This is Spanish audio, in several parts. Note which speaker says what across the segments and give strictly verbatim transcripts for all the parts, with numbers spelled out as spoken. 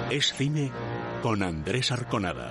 Speaker 1: Es cine con Andrés Arconada.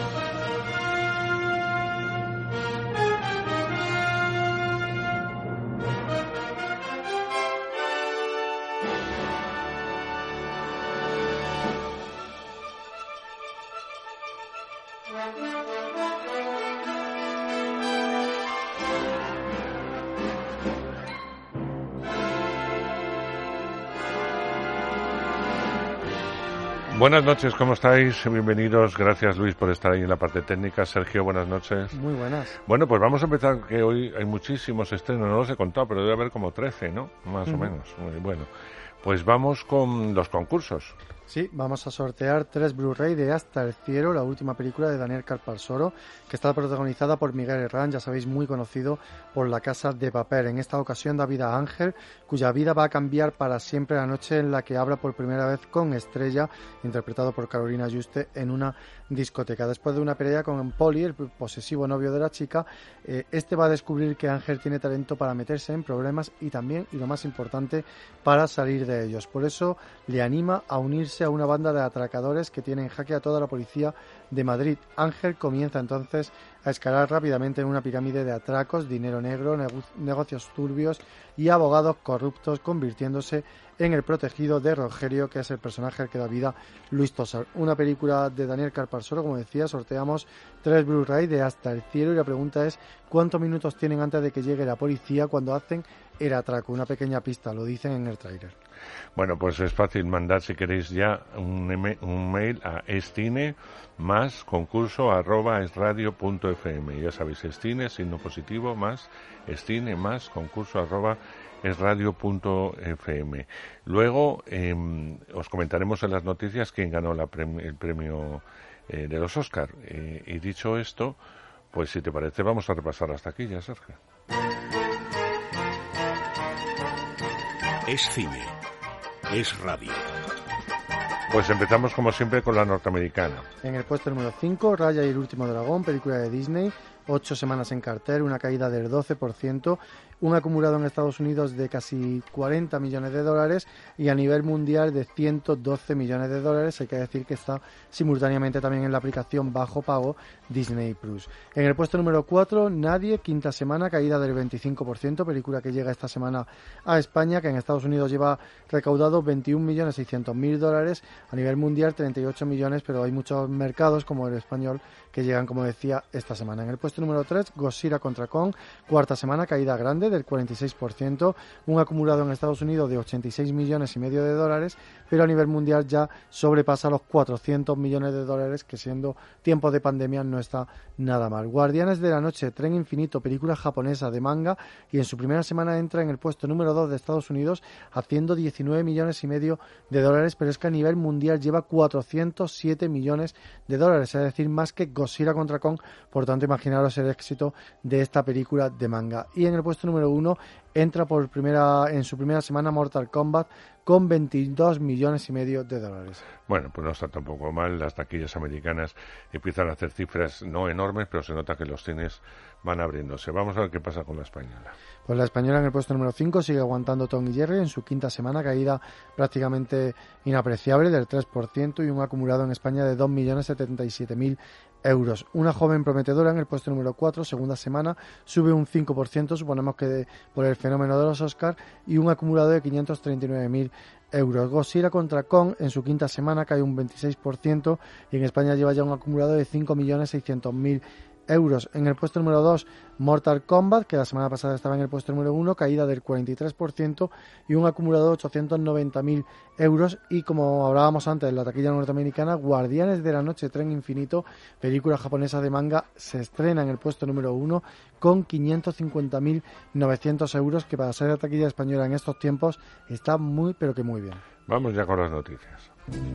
Speaker 2: Buenas noches, ¿cómo estáis? Bienvenidos, gracias Luis por estar ahí en la parte técnica. Sergio, buenas noches.
Speaker 3: Muy buenas.
Speaker 2: Bueno, pues vamos a empezar, que hoy hay muchísimos estrenos, no los he contado, pero debe haber como trece, ¿no? Más uh-huh. o menos. Muy bueno. Pues vamos con los concursos.
Speaker 3: Sí, vamos a sortear tres Blu-ray de Hasta el cielo, la última película de Daniel Calparsoro, que está protagonizada por Miguel Herrán, ya sabéis, muy conocido por La Casa de Papel. En esta ocasión da vida a Ángel, cuya vida va a cambiar para siempre la noche en la que habla por primera vez con Estrella, interpretado por Carolina Juste, en una discoteca. Después de una pelea con Poli, el posesivo novio de la chica, eh, este va a descubrir que Ángel tiene talento para meterse en problemas y también, y lo más importante, para salir de ellos. Por eso le anima a unirse a una banda de atracadores que tiene en jaque a toda la policía de Madrid. Ángel comienza entonces a escalar rápidamente en una pirámide de atracos, dinero negro, nego- negocios turbios y abogados corruptos, convirtiéndose en el protegido de Rogerio, que es el personaje al que da vida Luis Tosar. Una película de Daniel Calparsoro, como decía, sorteamos tres Blu-ray de Hasta el cielo y la pregunta es ¿cuántos minutos tienen antes de que llegue la policía cuando hacen el atraco? Una pequeña pista, lo dicen en el tráiler.
Speaker 2: Bueno, pues es fácil mandar, si queréis ya, un, email, un mail a escine más concurso arroba esradio punto fm. Ya sabéis, escine, signo positivo, más escine más concurso arroba esradio punto fm. Luego eh, os comentaremos en las noticias quién ganó la premi- el premio eh, de los Oscar. Eh, y dicho esto, pues si te parece, vamos a repasar hasta aquí ya, Sergio.
Speaker 1: Es cine. Es radio.
Speaker 2: Pues empezamos como siempre con la norteamericana.
Speaker 3: En el puesto número cinco, Raya y el último dragón, película de Disney, ocho semanas en cartel, una caída del doce por ciento, un acumulado en Estados Unidos de casi cuarenta millones de dólares y a nivel mundial de ciento doce millones de dólares. Hay que decir que está simultáneamente también en la aplicación bajo pago Disney Plus. En el puesto número cuatro, Nadie, quinta semana, caída del veinticinco por ciento, película que llega esta semana a España, que en Estados Unidos lleva recaudado veintiún millones seiscientos mil dólares, a nivel mundial treinta y ocho millones, pero hay muchos mercados como el español que llegan, como decía, esta semana. En el puesto número tres, Godzilla contra Kong, cuarta semana, caída grande del cuarenta y seis por ciento, un acumulado en Estados Unidos de ochenta y seis millones y medio de dólares, pero a nivel mundial ya sobrepasa los cuatrocientos millones de dólares, que siendo tiempos de pandemia no está nada mal. Guardianes de la Noche, Tren Infinito, película japonesa de manga, y en su primera semana entra en el puesto número dos de Estados Unidos, haciendo diecinueve millones y medio de dólares, pero es que a nivel mundial lleva cuatrocientos siete millones de dólares, es decir, más que Godzilla contra Kong. Por tanto, imaginaros el éxito de esta película de manga. Y en el puesto número uno entra por primera en su primera semana Mortal Kombat con veintidós millones y medio de dólares.
Speaker 2: Bueno, pues no está tampoco mal. Las taquillas americanas empiezan a hacer cifras no enormes, pero se nota que los cines van abriéndose. Vamos a ver qué pasa con la española.
Speaker 3: Pues la española en el puesto número cinco sigue aguantando Tom y Jerry en su quinta semana, caída prácticamente inapreciable del tres por ciento y un acumulado en España de dos millones setenta y siete mil euros. Una joven prometedora en el puesto número cuatro, segunda semana, sube un cinco por ciento, suponemos que de, por el fenómeno de los Oscar, y un acumulado de quinientos treinta y nueve mil euros. Godzilla contra Kong en su quinta semana cae un veintiséis por ciento y en España lleva ya un acumulado de cinco millones seiscientos mil euros. En el puesto número dos, Mortal Kombat, que la semana pasada estaba en el puesto número uno, caída del cuarenta y tres por ciento y un acumulado de ochocientos noventa mil euros. Y como hablábamos antes en la taquilla norteamericana, Guardianes de la Noche, Tren Infinito, película japonesa de manga, se estrena en el puesto número uno con quinientos cincuenta mil novecientos euros, que para ser la taquilla española en estos tiempos está muy, pero que muy bien.
Speaker 2: Vamos ya con las noticias.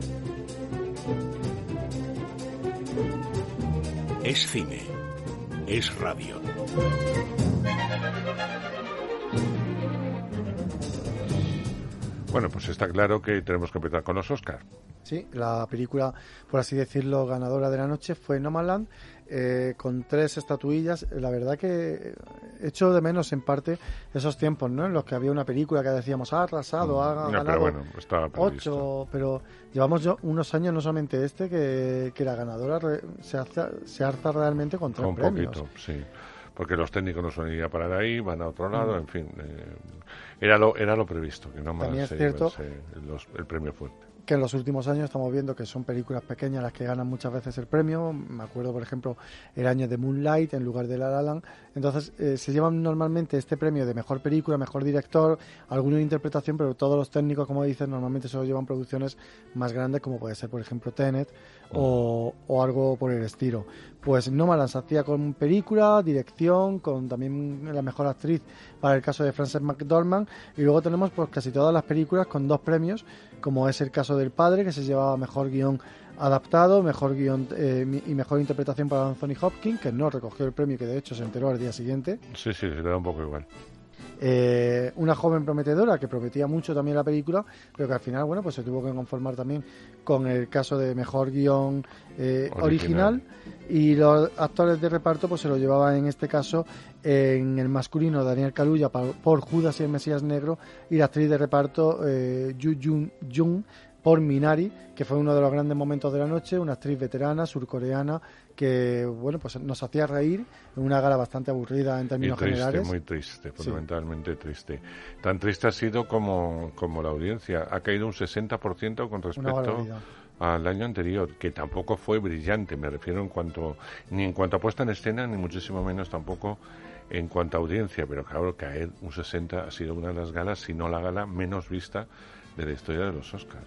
Speaker 1: Es cine. Es radio.
Speaker 2: Bueno, pues está claro que tenemos que empezar con los Oscar.
Speaker 3: Sí, la película, por así decirlo, ganadora de la noche fue Nomadland, eh, con tres estatuillas. La verdad que echo de menos en parte esos tiempos, ¿no? En los que había una película que decíamos, ha arrasado, ha
Speaker 2: no,
Speaker 3: ganado
Speaker 2: pero bueno, estaba previsto.
Speaker 3: ocho, pero llevamos yo unos años, no solamente este, que, que la ganadora re, se, hace, se alza realmente con tres
Speaker 2: Un
Speaker 3: premios.
Speaker 2: poquito, sí. Porque los técnicos no son ir a parar ahí, van a otro lado, mm. en fin. Eh, era lo era lo previsto, que no más
Speaker 3: También es
Speaker 2: se
Speaker 3: cierto
Speaker 2: los, el premio fuerte.
Speaker 3: Que en los últimos años estamos viendo que son películas pequeñas las que ganan muchas veces el premio. Me acuerdo, por ejemplo, el año de Moonlight en lugar de La La Land. Entonces, eh, se llevan normalmente este premio de mejor película, mejor director, alguna interpretación, pero todos los técnicos, como dicen, normalmente solo llevan producciones más grandes, como puede ser, por ejemplo, Tenet o, o algo por el estilo. Pues Nomadland se hacía con película, dirección, con también la mejor actriz para el caso de Frances McDormand, y luego tenemos pues casi todas las películas con dos premios, como es el caso del Padre, que se llevaba mejor guión adaptado, mejor guión eh, y mejor interpretación para Anthony Hopkins, que no recogió el premio, que de hecho se enteró al día siguiente.
Speaker 2: Sí, sí, se le da un poco igual.
Speaker 3: Eh, una joven prometedora que prometía mucho también la película, pero que al final, bueno, pues se tuvo que conformar también con el caso de mejor guión eh, original. original, y los actores de reparto pues se lo llevaban en este caso en el masculino Daniel Kaluuya por Judas y el Mesías Negro, y la actriz de reparto eh, Yoo Jung-jung por Minari, que fue uno de los grandes momentos de la noche, una actriz veterana surcoreana que, bueno, pues nos hacía reír en una gala bastante aburrida en términos
Speaker 2: y triste,
Speaker 3: generales.
Speaker 2: Muy triste, fundamentalmente sí. triste. Tan triste ha sido como, como la audiencia. Ha caído un sesenta por ciento con respecto al año anterior, que tampoco fue brillante, me refiero en cuanto ni en cuanto a puesta en escena, ni muchísimo menos tampoco en cuanto a audiencia, pero claro, caer un sesenta ha sido una de las galas, si no la gala menos vista de la historia de los Oscars.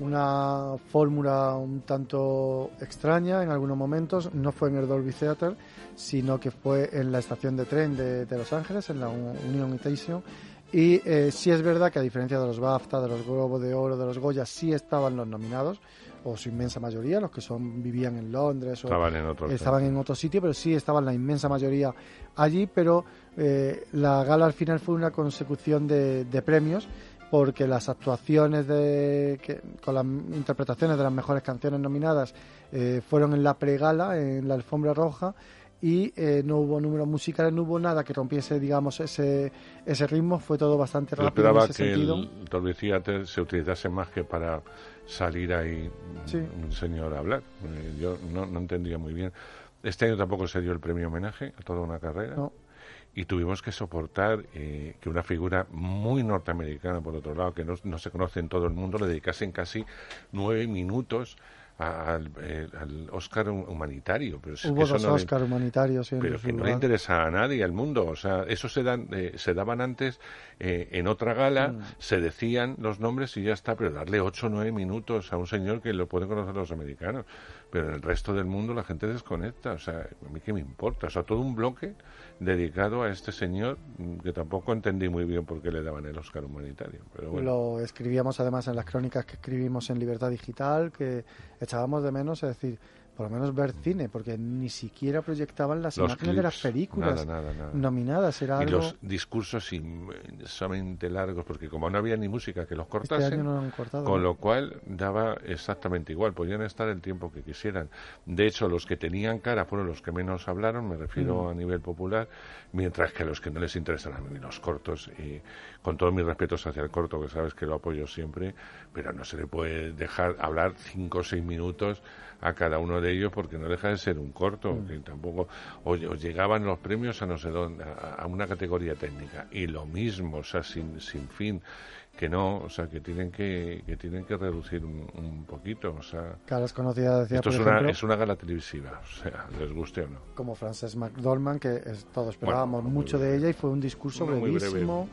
Speaker 3: Una fórmula un tanto extraña en algunos momentos. No fue en el Dolby Theatre, sino que fue en la estación de tren de, de Los Ángeles, en la Union Station. Y eh, sí es verdad que, a diferencia de los BAFTA, de los Globos de Oro, de los Goya, sí estaban los nominados, o su inmensa mayoría, los que son vivían en Londres o
Speaker 2: estaban en otro,
Speaker 3: estaban en otro sitio, pero sí estaban la inmensa mayoría allí. Pero eh, la gala al final fue una consecución de, de premios, porque las actuaciones de que, con las interpretaciones de las mejores canciones nominadas eh, fueron en la pregala, en la alfombra roja, y eh, no hubo números musicales, no hubo nada que rompiese, digamos, ese ese ritmo. Fue todo bastante
Speaker 2: Yo
Speaker 3: rápido en ese
Speaker 2: que
Speaker 3: sentido.
Speaker 2: El Dolby Theatre se utilizase más que para salir ahí sí. un señor a hablar. Yo no, no entendía muy bien. Este año tampoco se dio el premio homenaje a toda una carrera.
Speaker 3: No.
Speaker 2: Y tuvimos que soportar eh, que una figura muy norteamericana, por otro lado, que no, no se conoce en todo el mundo, le dedicasen casi nueve minutos a, al, eh, al Oscar humanitario. Pero
Speaker 3: Hubo
Speaker 2: es que
Speaker 3: dos
Speaker 2: no
Speaker 3: Oscar
Speaker 2: le,
Speaker 3: humanitarios. En
Speaker 2: pero que no
Speaker 3: lugar.
Speaker 2: le interesa a nadie, al mundo. O sea, eso se, dan, eh, se daban antes eh, en otra gala, mm. se decían los nombres y ya está, pero darle ocho o nueve minutos a un señor que lo pueden conocer los americanos. Pero en el resto del mundo la gente desconecta. O sea, a mí qué me importa. O sea, todo un bloque dedicado a este señor, que tampoco entendí muy bien por qué le daban el Oscar humanitario. Pero bueno.
Speaker 3: Lo escribíamos además en las crónicas que escribimos en Libertad Digital, que echábamos de menos, es decir, por lo menos ver cine, porque ni siquiera proyectaban las
Speaker 2: los
Speaker 3: imágenes
Speaker 2: clips,
Speaker 3: de las películas
Speaker 2: nada, nada, nada.
Speaker 3: nominadas. Era
Speaker 2: y
Speaker 3: algo...
Speaker 2: los discursos inmensamente largos, porque como no había ni música que los cortasen,
Speaker 3: este año no lo han cortado,
Speaker 2: con
Speaker 3: ¿no?
Speaker 2: lo cual daba exactamente igual, podían estar el tiempo que quisieran. De hecho, los que tenían cara fueron los que menos hablaron, me refiero mm. a nivel popular, mientras que a los que no les interesan a mí los cortos, y con todos mis respetos hacia el corto, que sabes que lo apoyo siempre, pero no se le puede dejar hablar cinco o seis minutos a cada uno de ellos, porque no deja de ser un corto, mm. que tampoco o, o llegaban los premios a no sé dónde, a, a una categoría técnica, y lo mismo, o sea, sin, sin fin, que no, o sea, que tienen que que tienen que reducir un, un poquito, o sea,
Speaker 3: claro, es conocida, decía,
Speaker 2: esto
Speaker 3: por
Speaker 2: es
Speaker 3: ejemplo,
Speaker 2: una es una gala televisiva, o sea, les guste o no.
Speaker 3: Como Frances McDormand, que es, todos esperábamos
Speaker 2: bueno,
Speaker 3: mucho
Speaker 2: breve.
Speaker 3: de ella, y fue un discurso
Speaker 2: no,
Speaker 3: brevísimo.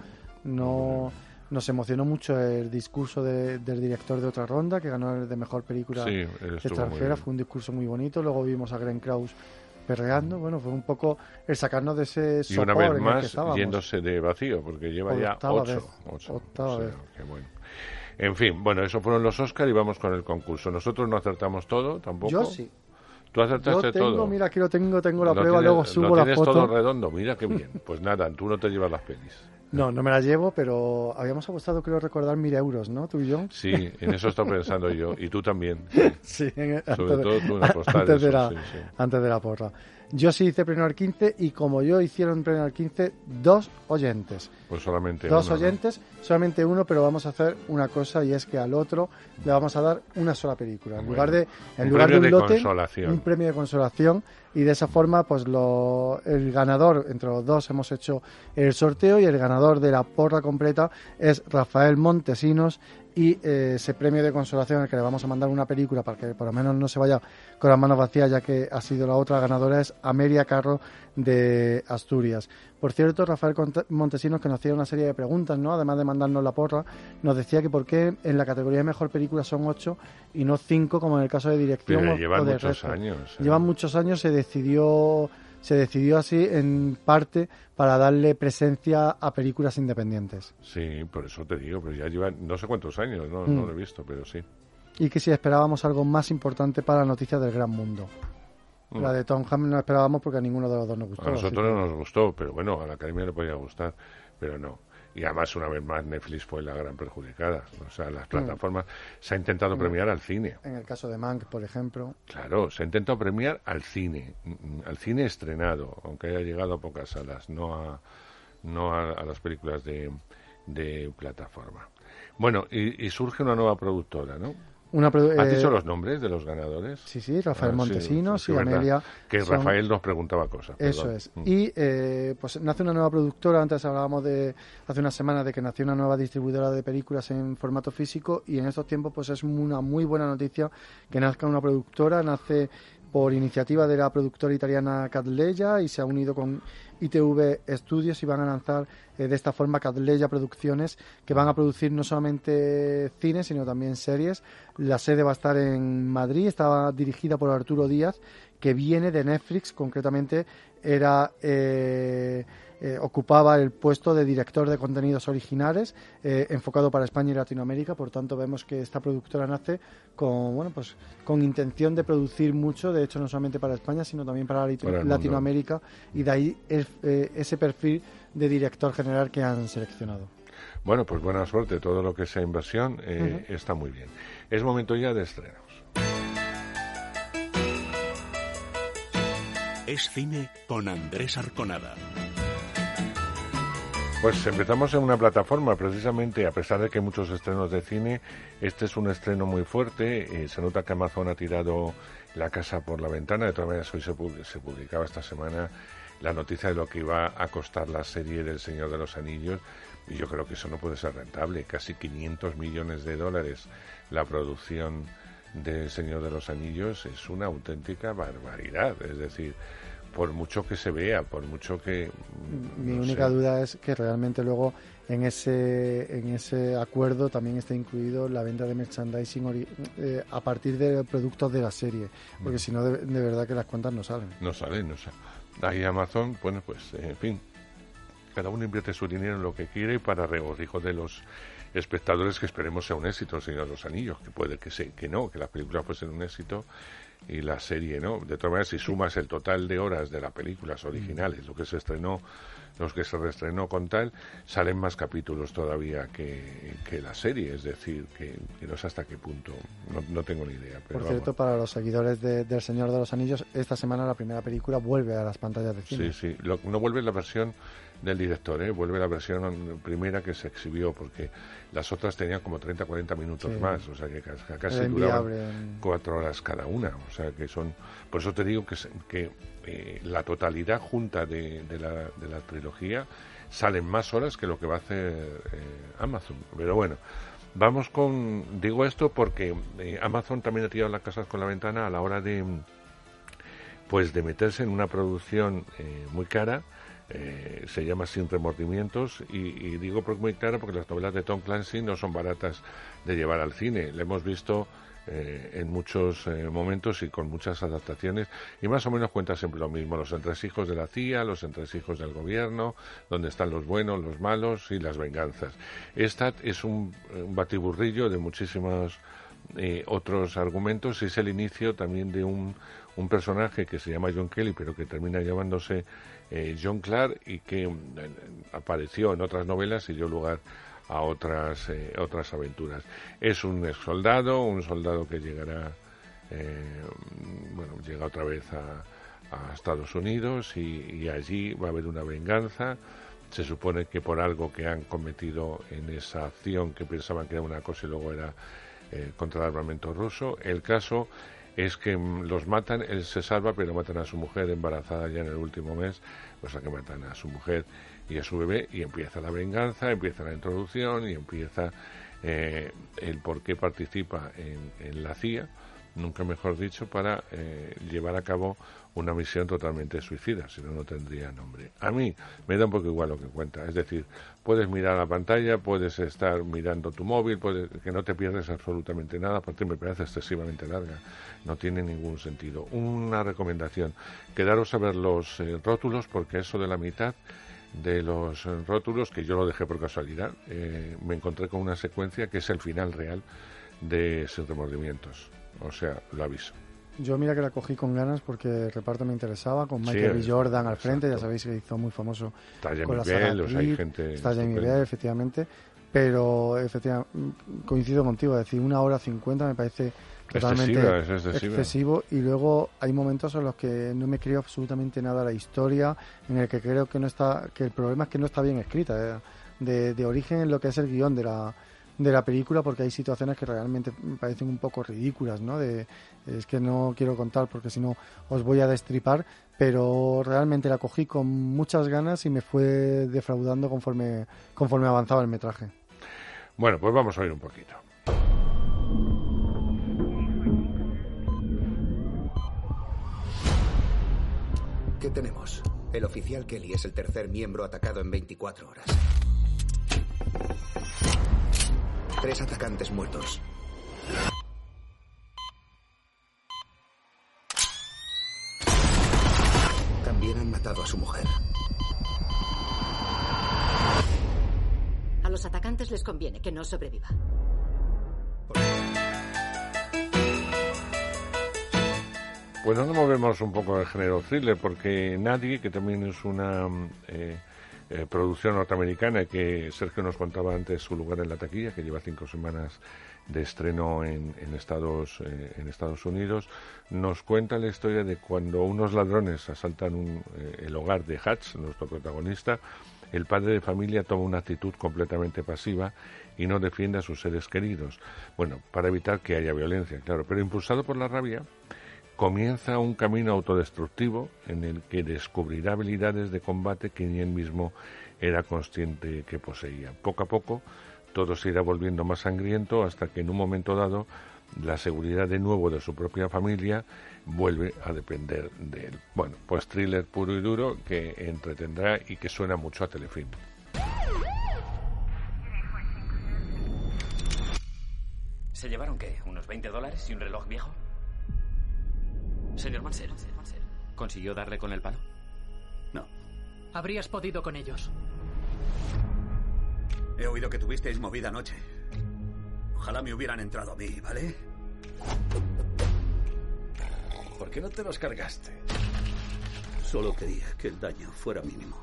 Speaker 3: No, nos emocionó mucho el discurso de, del director de otra ronda, que ganó el de mejor película
Speaker 2: sí,
Speaker 3: extranjera. Fue un discurso muy bonito. Luego vimos a Glenn Close perreando. Bueno, fue un poco el sacarnos de ese
Speaker 2: sopor. Y una vez más yéndose de vacío, porque lleva
Speaker 3: Por
Speaker 2: ya ocho.
Speaker 3: Vez.
Speaker 2: ocho.
Speaker 3: Octava
Speaker 2: o sea,
Speaker 3: vez.
Speaker 2: Qué bueno. En fin, bueno, esos fueron los Oscar y vamos con el concurso. Nosotros no acertamos todo, tampoco.
Speaker 3: Yo sí.
Speaker 2: ¿Tú acertaste
Speaker 3: Yo tengo,
Speaker 2: todo?
Speaker 3: Mira, aquí lo tengo, tengo la
Speaker 2: ¿Lo
Speaker 3: prueba,
Speaker 2: tienes,
Speaker 3: luego subo
Speaker 2: ¿lo
Speaker 3: la
Speaker 2: tienes
Speaker 3: foto.
Speaker 2: todo redondo? Mira qué bien. Pues nada, tú no te llevas las pelis.
Speaker 3: No, no me la llevo, pero habíamos apostado, creo recordar, mil euros, ¿no? ¿Tú y yo?
Speaker 2: Sí, en eso estoy pensando yo. Y tú también. Sí,
Speaker 3: sí en,
Speaker 2: sobre
Speaker 3: antes,
Speaker 2: todo tú en apostar
Speaker 3: antes,
Speaker 2: eso,
Speaker 3: de la,
Speaker 2: sí, sí.
Speaker 3: antes de la porra. Yo sí hice Premio al quince y como yo hicieron Premio al quince, dos oyentes.
Speaker 2: Pues solamente
Speaker 3: Dos
Speaker 2: uno,
Speaker 3: oyentes,
Speaker 2: ¿no?
Speaker 3: solamente uno, pero vamos a hacer una cosa y es que al otro le vamos a dar una sola película. En bueno, lugar de, en
Speaker 2: un
Speaker 3: lugar de un
Speaker 2: de
Speaker 3: lote,
Speaker 2: consolación.
Speaker 3: un premio de consolación. Y de esa forma, pues lo, el ganador, entre los dos hemos hecho el sorteo y el ganador de la porra completa es Rafael Montesinos. Y eh, ese premio de consolación al que le vamos a mandar una película para que por lo menos no se vaya con las manos vacías, ya que ha sido la otra ganadora, es Amelia Carro de Asturias. Por cierto, Rafael Montesinos, que nos hacía una serie de preguntas, ¿no? Además de mandarnos la porra, nos decía que por qué en la categoría de mejor película son ocho y no cinco, como en el caso de dirección.
Speaker 2: Pero
Speaker 3: o,
Speaker 2: llevan
Speaker 3: o de
Speaker 2: muchos
Speaker 3: resto.
Speaker 2: años. ¿eh?
Speaker 3: Llevan muchos años, se decidió... se decidió así en parte para darle presencia a películas independientes.
Speaker 2: Sí, por eso te digo, pero ya llevan no sé cuántos años, no,
Speaker 3: mm.
Speaker 2: no lo he visto, pero sí.
Speaker 3: Y que si esperábamos algo más importante para la noticia del gran mundo. Mm. La de Tom Hanks no esperábamos porque a ninguno de los dos nos gustó.
Speaker 2: A nosotros no nos gustó, pero bueno, a la Academia le podía gustar, pero no. Y además, una vez más, Netflix fue la gran perjudicada. O sea, las plataformas... Mm. Se ha intentado premiar al cine.
Speaker 3: En el caso de Mank, por ejemplo.
Speaker 2: Claro, se ha intentado premiar al cine. Al cine estrenado, aunque haya llegado a pocas salas, no a, no a, a las películas de, de plataforma. Bueno, y, y surge una nueva productora, ¿no?
Speaker 3: Una produ-
Speaker 2: ¿Has
Speaker 3: eh,
Speaker 2: dicho los nombres de los ganadores?
Speaker 3: Sí, sí, Rafael ah, Montesinos
Speaker 2: sí, sí,
Speaker 3: y Amelia.
Speaker 2: Que
Speaker 3: son...
Speaker 2: Rafael nos preguntaba cosas.
Speaker 3: Eso
Speaker 2: perdón.
Speaker 3: es. Mm. Y eh, pues nace una nueva productora. Antes hablábamos de hace unas semanas de que nació una nueva distribuidora de películas en formato físico y en estos tiempos pues es una muy buena noticia que nazca una productora. Nace por iniciativa de la productora italiana Catleya y se ha unido con I T V Studios y van a lanzar eh, de esta forma Catleya Producciones, que van a producir no solamente cine sino también series. La sede va a estar en Madrid, estaba dirigida por Arturo Díaz, que viene de Netflix, concretamente era eh, eh, ocupaba el puesto de director de contenidos originales eh, enfocado para España y Latinoamérica. Por tanto, vemos que esta productora nace con bueno pues con intención de producir mucho, de hecho no solamente para España sino también para, para Latinoamérica, y de ahí el, eh, ese perfil de director general que han seleccionado.
Speaker 2: Bueno, pues buena suerte, todo lo que sea inversión eh, uh-huh. está muy bien. Es momento ya de estrenos.
Speaker 1: Es cine con Andrés Arconada.
Speaker 2: Pues empezamos en una plataforma, precisamente, a pesar de que hay muchos estrenos de cine, este es un estreno muy fuerte. Eh, se nota que Amazon ha tirado la casa por la ventana. De todas maneras, hoy se, pub- se publicaba esta semana la noticia de lo que iba a costar la serie del Señor de los Anillos, y yo creo que eso no puede ser rentable. Casi quinientos millones de dólares la producción del Señor de los Anillos es una auténtica barbaridad. Es decir, por mucho que se vea, por mucho que...
Speaker 3: Mi
Speaker 2: no
Speaker 3: única
Speaker 2: sé.
Speaker 3: duda es que realmente luego en ese en ese acuerdo también está incluido la venta de merchandising ori- eh, a partir de productos de la serie, porque mm. si no, de, de verdad que las cuentas no salen.
Speaker 2: No salen, no salen. Ahí Amazon, bueno, pues, eh, en fin, cada uno invierte su dinero en lo que quiere para regocijo de los espectadores, que esperemos sea un éxito, el Señor de los Anillos, que puede que, se, que no, que las películas fuesen un éxito y la serie no. De todas maneras, si sumas el total de horas de las películas originales, lo que se estrenó, los que se reestrenó con tal, salen más capítulos todavía que, que la serie, es decir, que, que no sé hasta qué punto, no, no tengo ni idea. Pero
Speaker 3: Por cierto,
Speaker 2: vamos.
Speaker 3: Para los seguidores de, del Señor de los Anillos, esta semana la primera película vuelve a las pantallas de cine.
Speaker 2: Sí, sí, lo, no vuelve la versión del director, ¿eh? Vuelve la versión primera que se exhibió, porque las otras tenían como treinta a cuarenta minutos sí. más, o sea que casi, casi duraban en... cuatro horas cada una, o sea que son, por eso te digo que, que eh, la totalidad junta de, de, la, de la trilogía salen más horas que lo que va a hacer eh, Amazon, pero bueno. Vamos con, digo esto porque eh, Amazon también ha tirado las casas con la ventana a la hora de, pues de meterse en una producción eh, muy cara. Eh, se llama Sin Remordimientos y, y digo porque muy claro porque las novelas de Tom Clancy no son baratas de llevar al cine. Le hemos visto eh, en muchos eh, momentos y con muchas adaptaciones y más o menos cuenta siempre lo mismo: los entresijos de la C I A, los entresijos del gobierno, donde están los buenos, los malos y las venganzas. Esta es un, un batiburrillo de muchísimas eh, otros argumentos. Es el inicio también de un, un personaje que se llama John Kelly, pero que termina llamándose eh, John Clark, y que eh, apareció en otras novelas y dio lugar a otras eh, otras aventuras. Es un ex soldado, un soldado que llegará, eh, bueno, llega otra vez a, a Estados Unidos, y, y allí va a haber una venganza. Se supone que por algo que han cometido en esa acción, que pensaban que era una cosa y luego era eh, contra el armamento ruso. El caso es que mm, los matan, él se salva, pero matan a su mujer embarazada ya en el último mes, o sea que matan a su mujer y a su bebé, y empieza la venganza, empieza la introducción y empieza eh, el por qué participa en, en la C I A, nunca mejor dicho, para eh, llevar a cabo una misión totalmente suicida, si no, no tendría nombre. A mí me da un poco igual lo que cuenta, es decir, puedes mirar la pantalla, puedes estar mirando tu móvil, puedes, que no te pierdes absolutamente nada, porque me parece excesivamente larga, no tiene ningún sentido. Una recomendación, quedaros a ver los eh, rótulos, porque eso de la mitad de los eh, rótulos, que yo lo dejé por casualidad, eh, me encontré con una secuencia que es el final real de Sin Remordimientos. O sea, lo aviso.
Speaker 3: Yo mira que la cogí con ganas porque el reparto me interesaba, con Michael B.
Speaker 2: Sí,
Speaker 3: Jordan al
Speaker 2: exacto.
Speaker 3: frente, ya sabéis que hizo muy famoso
Speaker 2: Está Jamie
Speaker 3: con la saga
Speaker 2: Bell, o sea, hay
Speaker 3: Creed,
Speaker 2: gente
Speaker 3: está Jamie
Speaker 2: estupenda.
Speaker 3: Bell, efectivamente, pero efectivamente, coincido contigo, es decir, una hora cincuenta me parece totalmente
Speaker 2: Excesiva, es excesiva.
Speaker 3: excesivo, y luego hay momentos en los que no me creo absolutamente nada la historia, en el que creo que no está, que el problema es que no está bien escrita, eh, de, de origen en lo que es el guión de la de la película, porque hay situaciones que realmente me parecen un poco ridículas, ¿no? De, es que no quiero contar porque si no os voy a destripar, pero realmente la cogí con muchas ganas y me fue defraudando conforme conforme avanzaba el metraje.
Speaker 2: Bueno, pues vamos a oír un poquito.
Speaker 4: ¿Qué tenemos? El oficial Kelly es el tercer miembro atacado en veinticuatro horas. Tres atacantes muertos. También han matado a su mujer.
Speaker 5: A los atacantes les conviene que no sobreviva.
Speaker 2: Pues nos movemos un poco del género thriller, porque Nadie, que también es una eh, eh, producción norteamericana, y que Sergio nos contaba antes su lugar en la taquilla, que lleva cinco semanas de estreno en, en Estados eh, en Estados Unidos, nos cuenta la historia de cuando unos ladrones asaltan un, eh, el hogar de Hutch, nuestro protagonista. El padre de familia toma una actitud completamente pasiva y no defiende a sus seres queridos. Bueno, para evitar que haya violencia, claro, pero impulsado por la rabia, comienza un camino autodestructivo en el que descubrirá habilidades de combate que ni él mismo era consciente que poseía. Poco a poco, todo se irá volviendo más sangriento, hasta que en un momento dado la seguridad de nuevo de su propia familia vuelve a depender de él. Bueno, pues thriller puro y duro que entretendrá y que suena mucho a telefilm.
Speaker 6: ¿Se llevaron qué? ¿Unos veinte dólares y un reloj viejo? Señor Mansell, ¿consiguió darle con el palo?
Speaker 7: No.
Speaker 8: Habrías podido con ellos.
Speaker 7: He oído que tuvisteis movida anoche. Ojalá me hubieran entrado a mí, ¿vale?
Speaker 9: ¿Por qué no te los cargaste?
Speaker 7: Solo quería que el daño fuera mínimo.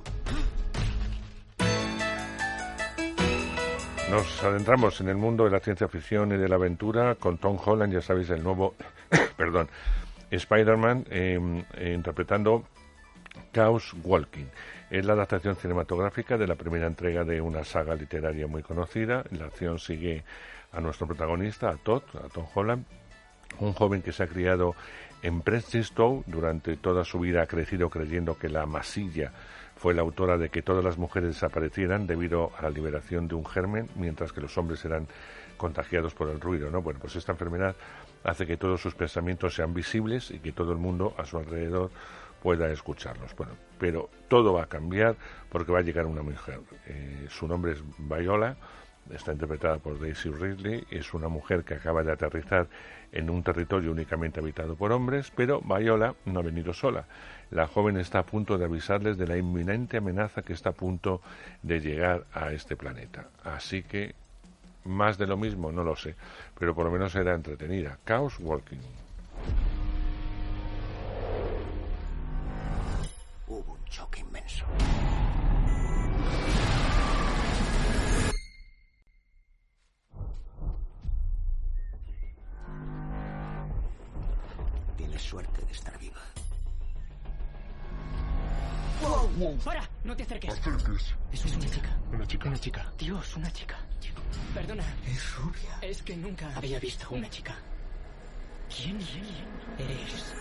Speaker 2: Nos adentramos en el mundo de la ciencia ficción y de la aventura con Tom Holland, ya sabéis, el nuevo perdón, Spider-Man, eh, eh, interpretando Chaos Walking. Es la adaptación cinematográfica de la primera entrega de una saga literaria muy conocida. La acción sigue a nuestro protagonista, a Todd, a Tom Holland, un joven que se ha criado en Princeton. Durante toda su vida ha crecido creyendo que la masilla fue la autora de que todas las mujeres desaparecieran debido a la liberación de un germen, mientras que los hombres eran contagiados por el ruido, ¿no? Bueno, pues esta enfermedad hace que todos sus pensamientos sean visibles y que todo el mundo a su alrededor pueda escucharlos. Bueno, pero todo va a cambiar porque va a llegar una mujer. Eh, su nombre es Viola, está interpretada por Daisy Ridley. Es una mujer que acaba de aterrizar en un territorio únicamente habitado por hombres, pero Viola no ha venido sola. La joven está a punto de avisarles de la inminente amenaza que está a punto de llegar a este planeta. Así que más de lo mismo, no lo sé, pero por lo menos era entretenida. Chaos Walking.
Speaker 10: Hubo un choque inmenso. Tienes suerte de estar viva.
Speaker 8: ¡Wow! wow. ¡Para! No te acerques.
Speaker 11: Acerques.
Speaker 8: Es una chica.
Speaker 11: Una chica.
Speaker 8: Una chica. Dios, una chica. Perdona.
Speaker 10: Es rubia.
Speaker 8: Es que nunca había visto una chica. ¿Quién eres?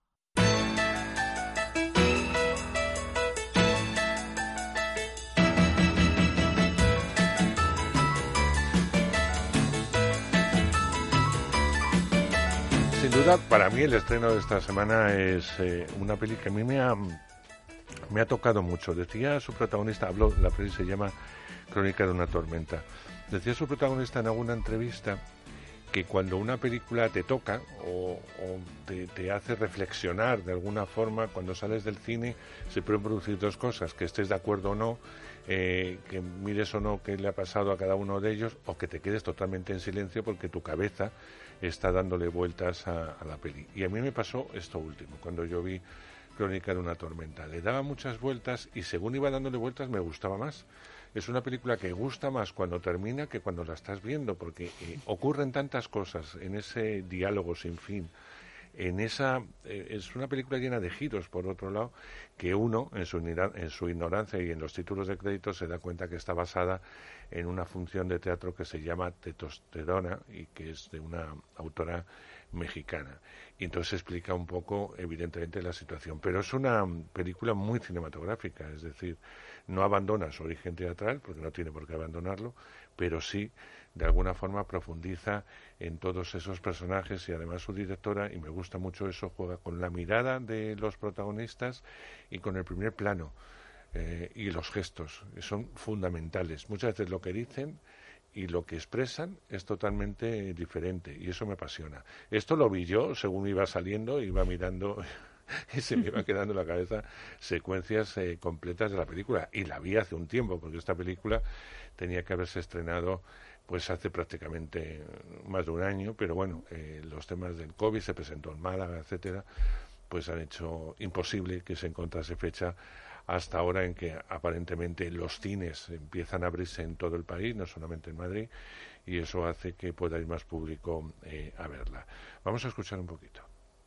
Speaker 2: Sin duda, para mí el estreno de esta semana es eh, una peli que a mí me ha, me ha tocado mucho. Decía su protagonista, habló, la peli se llama Crónica de una tormenta. Decía su protagonista en alguna entrevista que cuando una película te toca o, o te, te hace reflexionar de alguna forma, cuando sales del cine se pueden producir dos cosas, que estés de acuerdo o no, eh, que mires o no qué le ha pasado a cada uno de ellos, o que te quedes totalmente en silencio porque tu cabeza está dándole vueltas a, a la peli. Y a mí me pasó esto último, cuando yo vi Crónica de una tormenta. Le daba muchas vueltas y según iba dándole vueltas me gustaba más. Es una película que gusta más cuando termina que cuando la estás viendo, porque eh, ocurren tantas cosas en ese diálogo sin fin. En esa eh, es una película llena de giros, por otro lado, que uno, en su, en su ignorancia y en los títulos de crédito, se da cuenta que está basada en una función de teatro que se llama Testosterona y que es de una autora mexicana. Y entonces explica un poco, evidentemente, la situación. Pero es una película muy cinematográfica, es decir, no abandona su origen teatral, porque no tiene por qué abandonarlo, pero sí, de alguna forma, profundiza en todos esos personajes y además su directora, y me gusta mucho eso, juega con la mirada de los protagonistas y con el primer plano eh, y los gestos, que son fundamentales. Muchas veces lo que dicen y lo que expresan es totalmente diferente y eso me apasiona. Esto lo vi yo según iba saliendo, iba mirando y se me iba quedando en la cabeza secuencias eh, completas de la película, y la vi hace un tiempo porque esta película tenía que haberse estrenado pues hace prácticamente más de un año, pero bueno, eh, los temas del COVID, se presentó en Málaga, etcétera, pues han hecho imposible que se encontrase fecha hasta ahora, en que aparentemente los cines empiezan a abrirse en todo el país, no solamente en Madrid, y eso hace que pueda ir más público eh, a verla. Vamos a escuchar un poquito.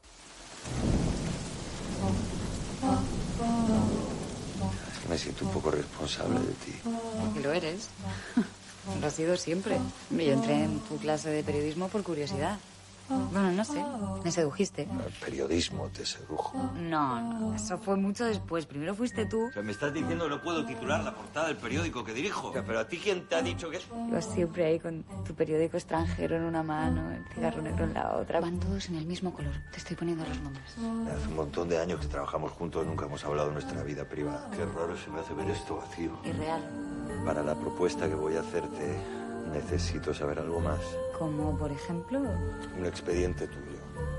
Speaker 10: Es que me siento un poco responsable de ti.
Speaker 12: Y lo eres. Lo has sido siempre. Yo entré en tu clase de periodismo por curiosidad. Bueno, no sé, me sedujiste.
Speaker 10: El periodismo te sedujo.
Speaker 12: No, no, eso fue mucho después. Primero fuiste tú.
Speaker 13: O sea, me estás diciendo que no puedo titular la portada del periódico que dirijo. O sea, pero ¿a ti quién te ha dicho que eso?
Speaker 12: Ibas siempre ahí con tu periódico extranjero en una mano, el cigarro negro en la otra. Van todos en el mismo color. Te estoy poniendo los nombres.
Speaker 10: Hace un montón de años que trabajamos juntos, nunca hemos hablado de nuestra vida privada. Qué raro se me hace ver esto vacío.
Speaker 12: Irreal.
Speaker 10: Para la propuesta que voy a hacerte, necesito saber algo más.
Speaker 12: Como, por ejemplo...
Speaker 10: Un expediente tuyo.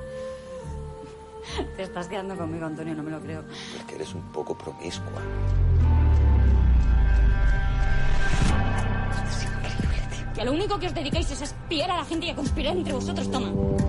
Speaker 12: Te estás quedando conmigo, Antonio, no me lo creo.
Speaker 10: Porque eres un poco promiscua.
Speaker 12: Es increíble, tío.
Speaker 14: Que a lo único que os dedicáis es a espiar a la gente y a conspirar entre vosotros, toma.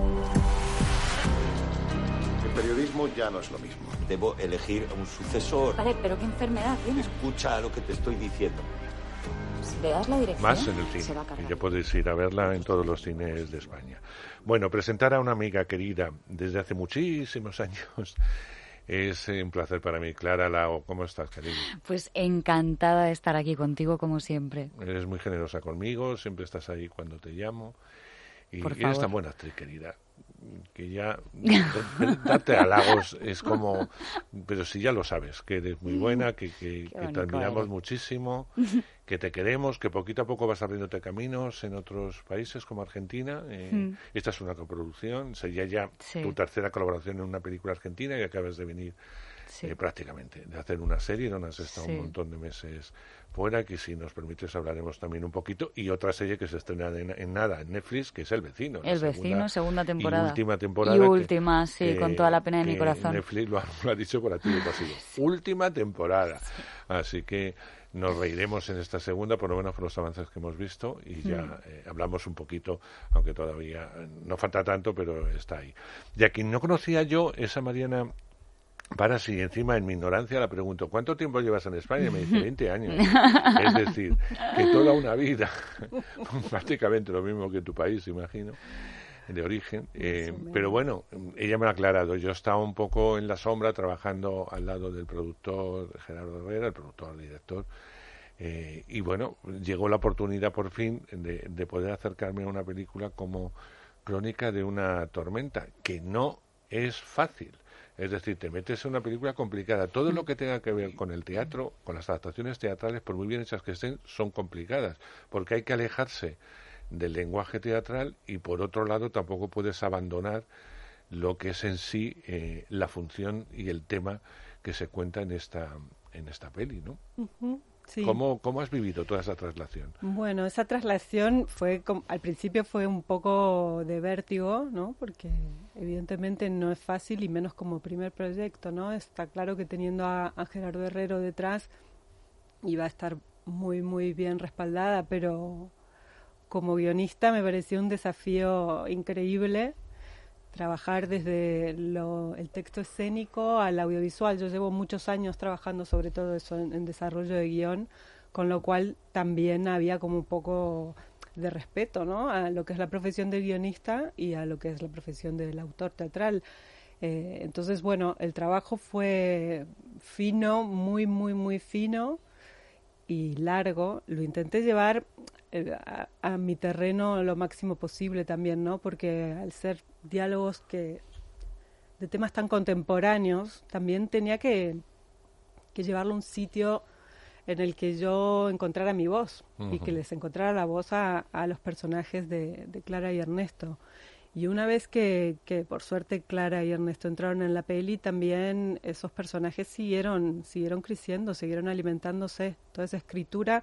Speaker 11: El periodismo ya no es lo mismo.
Speaker 10: Debo elegir a un sucesor.
Speaker 12: Vale, pero ¿qué enfermedad tienes?
Speaker 10: Escucha lo que te estoy diciendo.
Speaker 12: Si le das la dirección,
Speaker 2: más en el cine, y ya podéis ir a verla en todos los cines de España. Bueno, presentar a una amiga querida desde hace muchísimos años es un placer para mí. Clara Lao, ¿cómo estás, cariño?
Speaker 12: Pues encantada de estar aquí contigo, como siempre.
Speaker 2: Eres muy generosa conmigo, siempre estás ahí cuando te llamo. Y
Speaker 12: Por
Speaker 2: eres
Speaker 12: favor.
Speaker 2: tan buena actriz, querida, que ya darte halagos es como... Pero si ya lo sabes, que eres muy buena, que, que, que te admiramos eres. muchísimo, que te queremos, que poquito a poco vas abriéndote caminos en otros países como Argentina. Eh, mm. Esta es una coproducción, sería ya sí. tu tercera colaboración en una película argentina y acabas de venir sí. eh, prácticamente, de hacer una serie donde has estado sí. un montón de meses fuera, que si nos permites hablaremos también un poquito, y otra serie que se estrena en, en nada en Netflix, que es El Vecino.
Speaker 12: El Vecino, segunda, segunda temporada.
Speaker 2: Y última temporada.
Speaker 12: Y última,
Speaker 2: que,
Speaker 12: sí,
Speaker 2: que,
Speaker 12: con toda la pena de mi corazón.
Speaker 2: Netflix lo ha, lo ha dicho por activo y pasivo. Sí. Última temporada. Sí. Así que nos reiremos en esta segunda, por lo menos por los avances que hemos visto, y ya eh, hablamos un poquito, aunque todavía no falta tanto, pero está ahí. Y a quien no conocía yo, esa Mariana Barasi, encima en mi ignorancia la pregunto, ¿cuánto tiempo llevas en España? Y me dice veinte años. Es decir, que toda una vida, prácticamente lo mismo que tu país, imagino, de origen, eh, pero bueno, ella me ha aclarado. Yo estaba un poco en la sombra trabajando al lado del productor Gerardo Herrera, el productor, el director, eh, y bueno, llegó la oportunidad por fin de, de poder acercarme a una película como Crónica de una tormenta, que no es fácil. Es decir, te metes en una película complicada. Todo lo que tenga que ver con el teatro, con las adaptaciones teatrales, por muy bien hechas que estén, son complicadas, porque hay que alejarse del lenguaje teatral y por otro lado tampoco puedes abandonar lo que es en sí eh, la función y el tema que se cuenta en esta en esta peli, ¿no?
Speaker 15: Uh-huh, sí.
Speaker 2: ¿Cómo, ¿Cómo has vivido toda esa traslación?
Speaker 15: Bueno, esa traslación fue al principio fue un poco de vértigo, ¿no? Porque evidentemente no es fácil y menos como primer proyecto, ¿no? Está claro que teniendo a, a Gerardo Herrero detrás iba a estar muy muy bien respaldada, pero como guionista me pareció un desafío increíble trabajar desde lo, el texto escénico al audiovisual. Yo llevo muchos años trabajando sobre todo eso en, en desarrollo de guión, con lo cual también había como un poco de respeto, ¿no? A lo que es la profesión del guionista y a lo que es la profesión del autor teatral. Eh, entonces, bueno, el trabajo fue fino, muy, muy, muy fino y largo. Lo intenté llevar A, a mi terreno lo máximo posible también, ¿no? Porque al ser diálogos que de temas tan contemporáneos, también tenía que, que llevarlo a un sitio en el que yo encontrara mi voz uh-huh. y que les encontrara la voz a, a los personajes de, de Clara y Ernesto. Y una vez que, que por suerte Clara y Ernesto entraron en la peli, también esos personajes siguieron, siguieron creciendo, siguieron alimentándose. Toda esa escritura,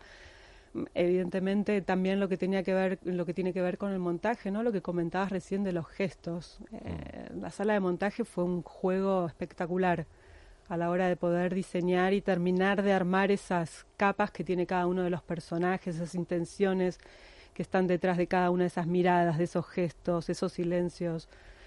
Speaker 15: evidentemente también lo que tenía que ver lo que tiene que ver con el montaje, ¿no? Lo que comentabas recién de los gestos. Eh, la sala de montaje fue un juego espectacular a la hora de poder diseñar y terminar de armar esas capas que tiene cada uno de los personajes, esas intenciones que están detrás de cada una de esas miradas, de esos gestos, esos silencios.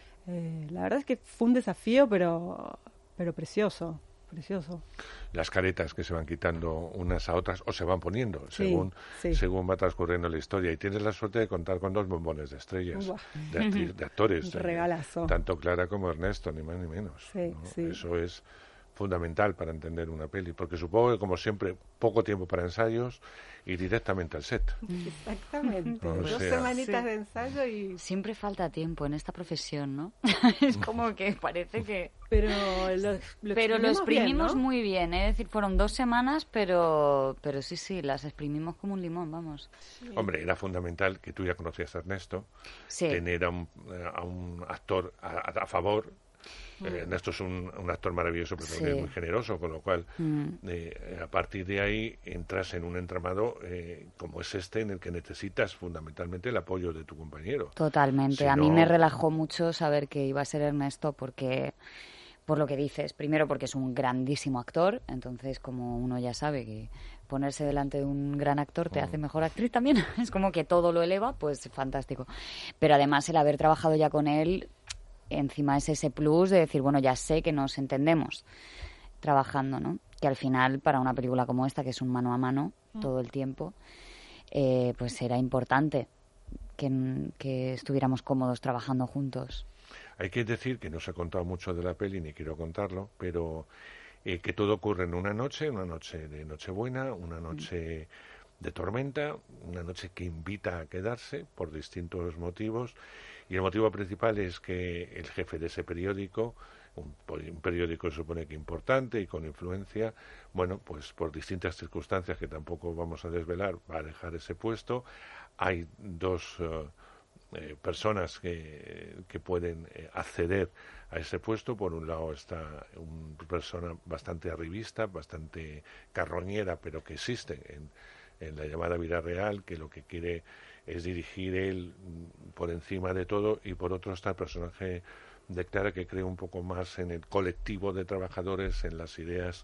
Speaker 15: Eh, la verdad es que fue un desafío, pero pero precioso. Precioso.
Speaker 2: Las caretas que se van quitando unas a otras o se van poniendo
Speaker 15: sí,
Speaker 2: según
Speaker 15: sí.
Speaker 2: según va transcurriendo la historia, y tienes la suerte de contar con dos bombones de estrellas de, actriz, de actores,
Speaker 15: regalazo.
Speaker 2: Eh, tanto Clara como Ernesto, ni más ni menos,
Speaker 15: sí,
Speaker 2: ¿no?
Speaker 15: sí.
Speaker 2: Eso es fundamental para entender una peli, porque supongo que como siempre poco tiempo para ensayos y directamente al set.
Speaker 15: Exactamente,
Speaker 2: o
Speaker 15: dos
Speaker 2: sea,
Speaker 15: semanitas
Speaker 12: sí.
Speaker 15: de ensayo y...
Speaker 12: Siempre falta tiempo en esta profesión, ¿no? Es como que parece que...
Speaker 15: Pero lo, lo
Speaker 12: pero lo exprimimos
Speaker 15: bien, ¿no?
Speaker 12: muy bien, ¿eh? Es decir, fueron dos semanas, pero pero sí, sí, las exprimimos como un limón, vamos.
Speaker 2: Sí. Hombre, era fundamental que tú ya conocías a Ernesto,
Speaker 12: sí. tener
Speaker 2: a un, a un actor a, a favor. Eh, Ernesto es un, un actor maravilloso, pero también
Speaker 12: sí.
Speaker 2: muy generoso, con lo cual
Speaker 12: mm.
Speaker 2: eh, a partir de ahí entras en un entramado eh, como es este, en el que necesitas fundamentalmente el apoyo de tu compañero.
Speaker 12: Totalmente,
Speaker 2: si
Speaker 12: a
Speaker 2: no...
Speaker 12: mí me relajó mucho saber que iba a ser Ernesto, porque por lo que dices, primero porque es un grandísimo actor, entonces como uno ya sabe que ponerse delante de un gran actor te mm. hace mejor actriz también, es como que todo lo eleva, pues fantástico. Pero además el haber trabajado ya con él, encima es ese plus de decir, bueno, ya sé que nos entendemos trabajando, ¿no? Que al final, para una película como esta, que es un mano a mano mm. todo el tiempo, eh, pues era importante que, que estuviéramos cómodos trabajando juntos.
Speaker 2: Hay que decir que no se ha contado mucho de la peli, ni quiero contarlo, pero eh, que todo ocurre en una noche, una noche de Nochebuena, una noche mm. de tormenta, una noche que invita a quedarse por distintos motivos. Y el motivo principal es que el jefe de ese periódico, un, un periódico se supone que importante y con influencia, bueno, pues por distintas circunstancias que tampoco vamos a desvelar, va a dejar ese puesto. Hay dos uh, eh, personas que, que pueden eh, acceder a ese puesto. Por un lado está una persona bastante arribista, bastante carroñera, pero que existe en, en la llamada vida real, que lo que quiere es dirigir él por encima de todo, y por otro está el personaje de Clara, que cree un poco más en el colectivo de trabajadores, en las ideas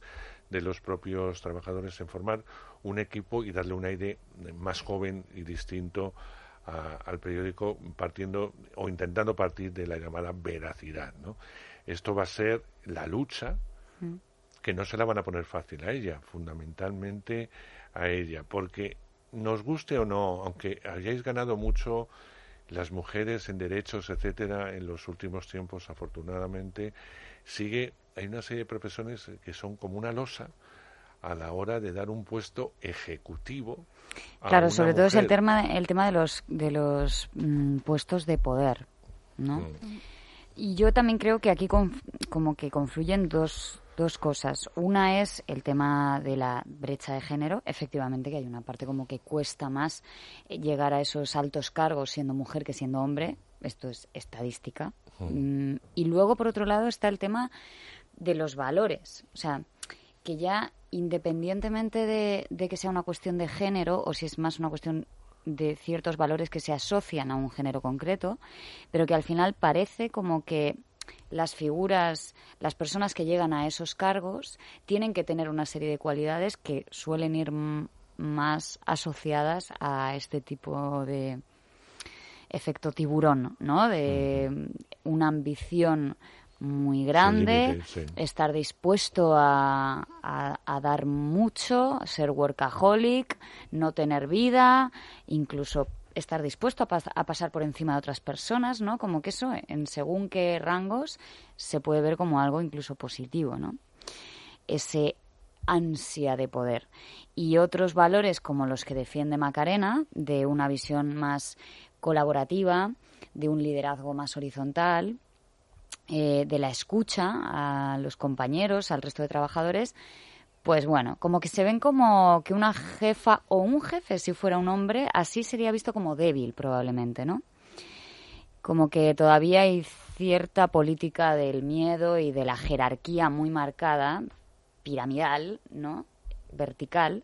Speaker 2: de los propios trabajadores en formar un equipo y darle un aire más joven y distinto a, al periódico, partiendo o intentando partir de la llamada veracidad, ¿no? Esto va a ser la lucha, mm. que no se la van a poner fácil a ella, fundamentalmente a ella, porque nos guste o no, aunque hayáis ganado mucho las mujeres en derechos, etcétera, en los últimos tiempos, afortunadamente, sigue, hay una serie de profesiones que son como una losa a la hora de dar un puesto ejecutivo a
Speaker 12: claro,
Speaker 2: una
Speaker 12: sobre todo
Speaker 2: mujer.
Speaker 12: es el tema, el tema de los, de los mm, puestos de poder, ¿no? Mm. Y yo también creo que aquí conf, como que confluyen dos, dos cosas. Una es el tema de la brecha de género. Efectivamente que hay una parte como que cuesta más llegar a esos altos cargos siendo mujer que siendo hombre. Esto es estadística. Mm. Y luego, por otro lado, está el tema de los valores. O sea, que ya independientemente de, de que sea una cuestión de género o si es más una cuestión de ciertos valores que se asocian a un género concreto, pero que al final parece como que las figuras, las personas que llegan a esos cargos tienen que tener una serie de cualidades que suelen ir m- más asociadas a este tipo de efecto tiburón, ¿no? De una ambición muy grande, límite, sí. Estar dispuesto a, a, a dar mucho, ser workaholic, no tener vida, incluso estar dispuesto a, pas- a pasar por encima de otras personas, ¿no? Como que eso, en según qué rangos, se puede ver como algo incluso positivo, ¿no? Ese ansia de poder. Y otros valores como los que defiende Macarena, de una visión más colaborativa, de un liderazgo más horizontal, Eh, de la escucha a los compañeros, al resto de trabajadores, pues bueno, como que se ven como que una jefa o un jefe, si fuera un hombre, así sería visto como débil probablemente, ¿no? Como que todavía hay cierta política del miedo y de la jerarquía muy marcada, piramidal, ¿no? Vertical.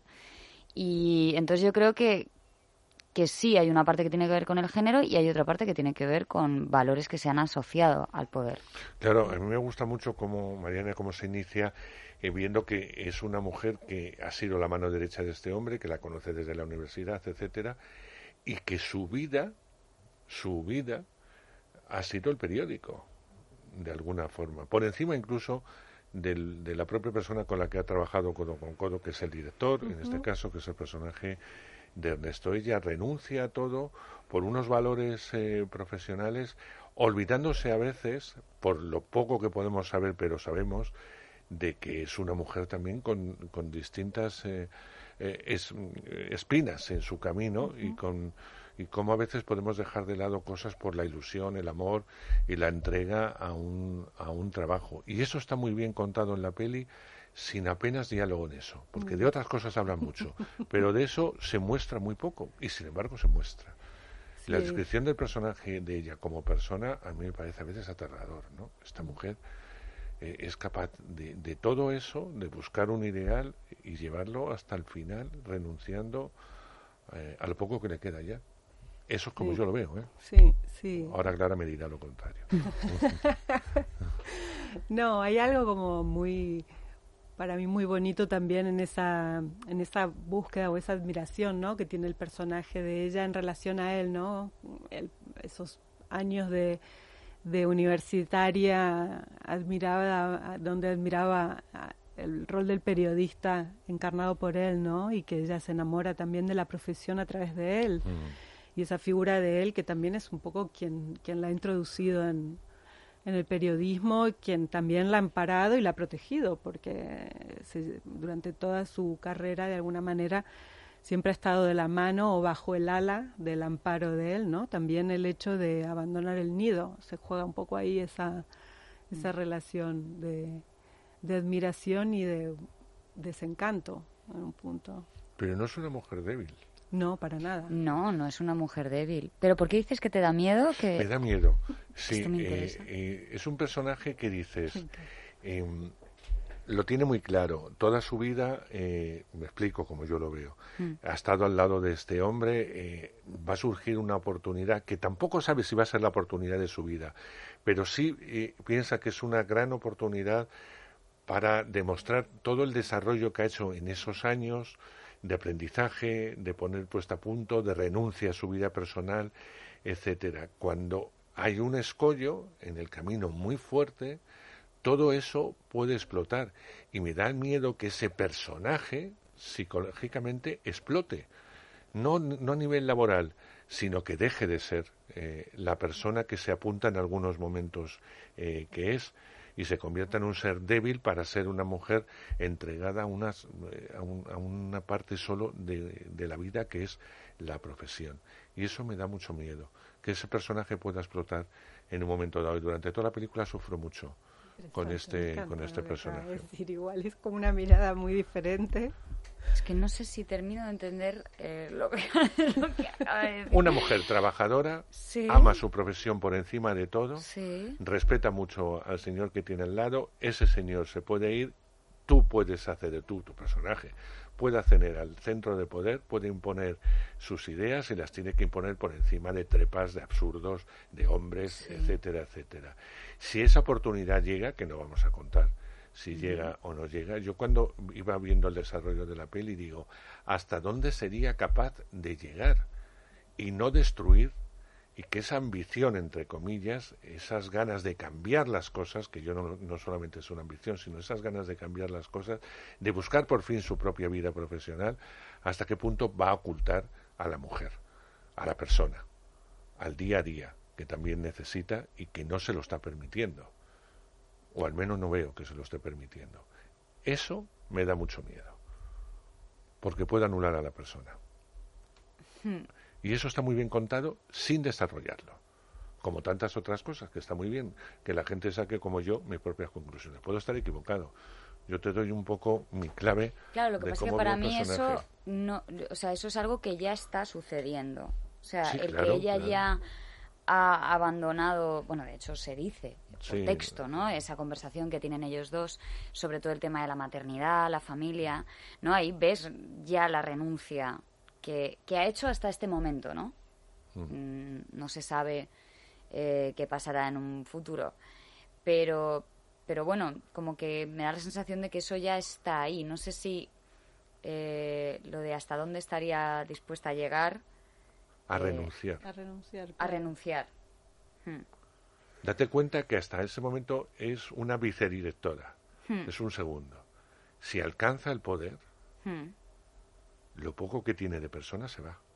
Speaker 12: Y entonces yo creo que que sí hay una parte que tiene que ver con el género y hay otra parte que tiene que ver con valores que se han asociado al poder.
Speaker 2: Claro, a mí me gusta mucho cómo Mariana, cómo se inicia, eh, viendo que es una mujer que ha sido la mano derecha de este hombre, que la conoce desde la universidad, etcétera, y que su vida, su vida, ha sido el periódico, de alguna forma, por encima incluso del, de la propia persona con la que ha trabajado codo con codo, que es el director, uh-huh. en este caso, que es el personaje de Ernesto. Ella renuncia a todo por unos valores eh, profesionales, olvidándose a veces, por lo poco que podemos saber, pero sabemos, de que es una mujer también con, con distintas eh, eh, es, espinas en su camino uh-huh. y con y cómo a veces podemos dejar de lado cosas por la ilusión, el amor y la entrega a un, a un trabajo. Y eso está muy bien contado en la peli, sin apenas diálogo en eso, porque de otras cosas hablan mucho, pero de eso se muestra muy poco, y sin embargo se muestra. Sí. La descripción del personaje de ella como persona a mí me parece a veces aterrador, ¿no? Esta mujer eh, es capaz de, de todo eso, de buscar un ideal y llevarlo hasta el final, renunciando eh, a lo poco que le queda ya. Eso es como sí. yo lo veo, ¿eh?
Speaker 15: Sí, sí.
Speaker 2: Ahora Clara me dirá lo contrario.
Speaker 15: No, hay algo como muy... para mí muy bonito también en esa en esa búsqueda o esa admiración, ¿no? que tiene el personaje de ella en relación a él, ¿no? El, esos años de, de universitaria admiraba donde admiraba el rol del periodista encarnado por él, ¿no? Y que ella se enamora también de la profesión a través de él. Mm. Y esa figura de él que también es un poco quien quien la ha introducido en en el periodismo, quien también la ha amparado y la ha protegido, porque se, durante toda su carrera, de alguna manera, siempre ha estado de la mano o bajo el ala del amparo de él, ¿no? También el hecho de abandonar el nido, se juega un poco ahí esa, esa relación de, de admiración y de desencanto, en un punto.
Speaker 2: Pero no es una mujer débil.
Speaker 15: No, para nada.
Speaker 12: No, no es una mujer débil. ¿Pero por qué dices que te da miedo? Que...
Speaker 2: Me da miedo, sí. Eh, eh, es un personaje que dices, eh, lo tiene muy claro. Toda su vida, eh, me explico como yo lo veo, mm. ha estado al lado de este hombre, eh, va a surgir una oportunidad que tampoco sabe si va a ser la oportunidad de su vida, pero sí eh, piensa que es una gran oportunidad para demostrar todo el desarrollo que ha hecho en esos años de aprendizaje, de poner puesta a punto, de renuncia a su vida personal, etcétera. Cuando hay un escollo en el camino muy fuerte, todo eso puede explotar. Y me da miedo que ese personaje psicológicamente explote. No, no a nivel laboral, sino que deje de ser eh, la persona que se apunta en algunos momentos eh, que es, y se convierta en un ser débil para ser una mujer entregada a, unas, a, un, a una parte solo de, de la vida, que es la profesión. Y eso me da mucho miedo, que ese personaje pueda explotar en un momento dado. Y durante toda la película sufro mucho con este, encanta, con este personaje.
Speaker 15: Es decir, igual es como una mirada muy diferente.
Speaker 12: Es que no sé si termino de entender eh, lo, que, lo que acaba de decir.
Speaker 2: Una mujer trabajadora,
Speaker 12: sí.
Speaker 2: ama su profesión por encima de todo,
Speaker 12: sí.
Speaker 2: respeta mucho al señor que tiene al lado, ese señor se puede ir, tú puedes acceder, tú, tu personaje, puede acceder al centro de poder, puede imponer sus ideas y las tiene que imponer por encima de trepas, de absurdos, de hombres, sí. etcétera, etcétera. Si esa oportunidad llega, que no vamos a contar, si uh-huh. llega o no llega, yo cuando iba viendo el desarrollo de la peli digo, ¿hasta dónde sería capaz de llegar y no destruir? Y que esa ambición, entre comillas, esas ganas de cambiar las cosas, que yo no, no solamente es una ambición, sino esas ganas de cambiar las cosas, de buscar por fin su propia vida profesional, hasta qué punto va a ocultar a la mujer, a la persona, al día a día, que también necesita y que no se lo está permitiendo. O al menos no veo que se lo esté permitiendo. Eso me da mucho miedo, porque puede anular a la persona. Hmm. Y eso está muy bien contado sin desarrollarlo, como tantas otras cosas, que está muy bien que la gente saque, como yo, mis propias conclusiones. Puedo estar equivocado. Yo te doy un poco mi clave.
Speaker 12: Claro, lo que
Speaker 2: de
Speaker 12: pasa es que para mí eso no, o sea, eso es algo que ya está sucediendo. O sea, sí, el claro, que ella claro. ya ha abandonado, bueno, de hecho se dice por sí. texto, ¿no? Esa conversación que tienen ellos dos sobre todo el tema de la maternidad, la familia, ¿no? Ahí ves ya la renuncia que, que ha hecho hasta este momento, ¿no? Mm. Mm, no se sabe eh, qué pasará en un futuro, pero pero bueno, como que me da la sensación de que eso ya está ahí. No sé si eh, lo de hasta dónde estaría dispuesta a llegar.
Speaker 2: A eh, renunciar.
Speaker 15: A renunciar.
Speaker 12: A renunciar. Hmm.
Speaker 2: Date cuenta que hasta ese momento es una vicedirectora. Hmm. Es un segundo. Si alcanza el poder, hmm. lo poco que tiene de persona se va.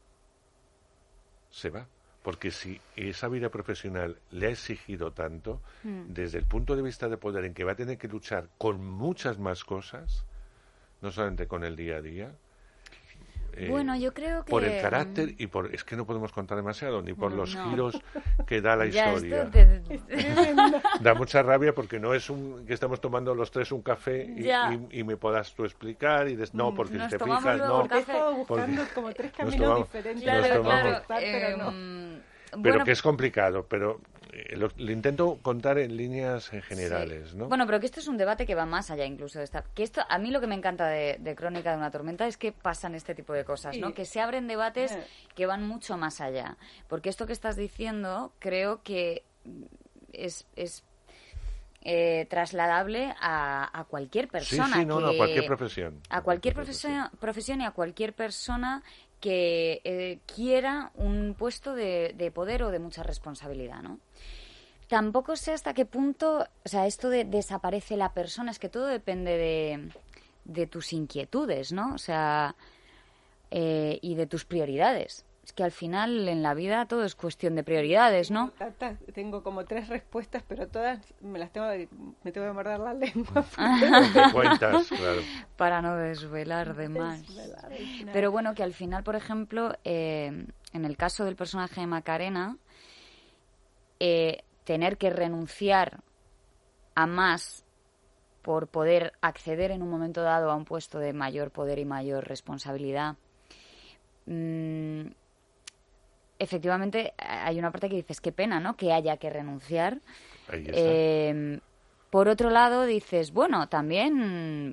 Speaker 2: Se va. Porque si esa vida profesional le ha exigido tanto, mm. desde el punto de vista de poder, en que va a tener que luchar con muchas más cosas, no solamente con el día a día, eh,
Speaker 12: bueno, yo creo que...
Speaker 2: por el carácter y por... Es que no podemos contar demasiado, ni por no, los no. giros que da la
Speaker 12: ya,
Speaker 2: historia.
Speaker 12: Te...
Speaker 2: Da mucha rabia porque no es un que estamos tomando los tres un café y, y, y me puedas tú explicar y des... no, porque
Speaker 12: nos
Speaker 2: si te fijas, no...
Speaker 15: Porque he estado buscando porque... como tres caminos tomamos, diferentes.
Speaker 12: Claro, claro.
Speaker 15: Estar,
Speaker 12: eh,
Speaker 15: pero no.
Speaker 2: Pero
Speaker 12: bueno,
Speaker 2: que es complicado, pero eh, lo, lo intento contar en líneas en generales,
Speaker 12: sí.
Speaker 2: ¿no?
Speaker 12: Bueno, pero que esto es un debate que va más allá incluso de esta... Que esto, a mí lo que me encanta de, de Crónica de una tormenta es que pasan este tipo de cosas, ¿no? Sí. Que se abren debates sí. que van mucho más allá. Porque esto que estás diciendo creo que es... es Eh, trasladable a, a cualquier persona.
Speaker 2: Sí, sí, no,
Speaker 12: que,
Speaker 2: no, a cualquier profesión.
Speaker 12: A cualquier profesión, profesión y a cualquier persona que eh, quiera un puesto de, de poder o de mucha responsabilidad, ¿no? Tampoco sé hasta qué punto, o sea, esto de desaparece la persona, es que todo depende de, de tus inquietudes, ¿no? O sea, eh, y de tus prioridades. Es que al final en la vida todo es cuestión de prioridades, ¿no?
Speaker 15: Tengo como tres respuestas, pero todas me las tengo de, me tengo que morder la lengua.
Speaker 2: Te cuentas, claro.
Speaker 12: Para no desvelar de más.
Speaker 15: Desvelar,
Speaker 12: pero bueno, que al final, por ejemplo, eh, en el caso del personaje de Macarena, eh, tener que renunciar a más por poder acceder en un momento dado a un puesto de mayor poder y mayor responsabilidad, mmm, efectivamente hay una parte que dices qué pena, ¿no? Que haya que renunciar.
Speaker 2: Ahí está.
Speaker 12: Eh, por otro lado dices, bueno, también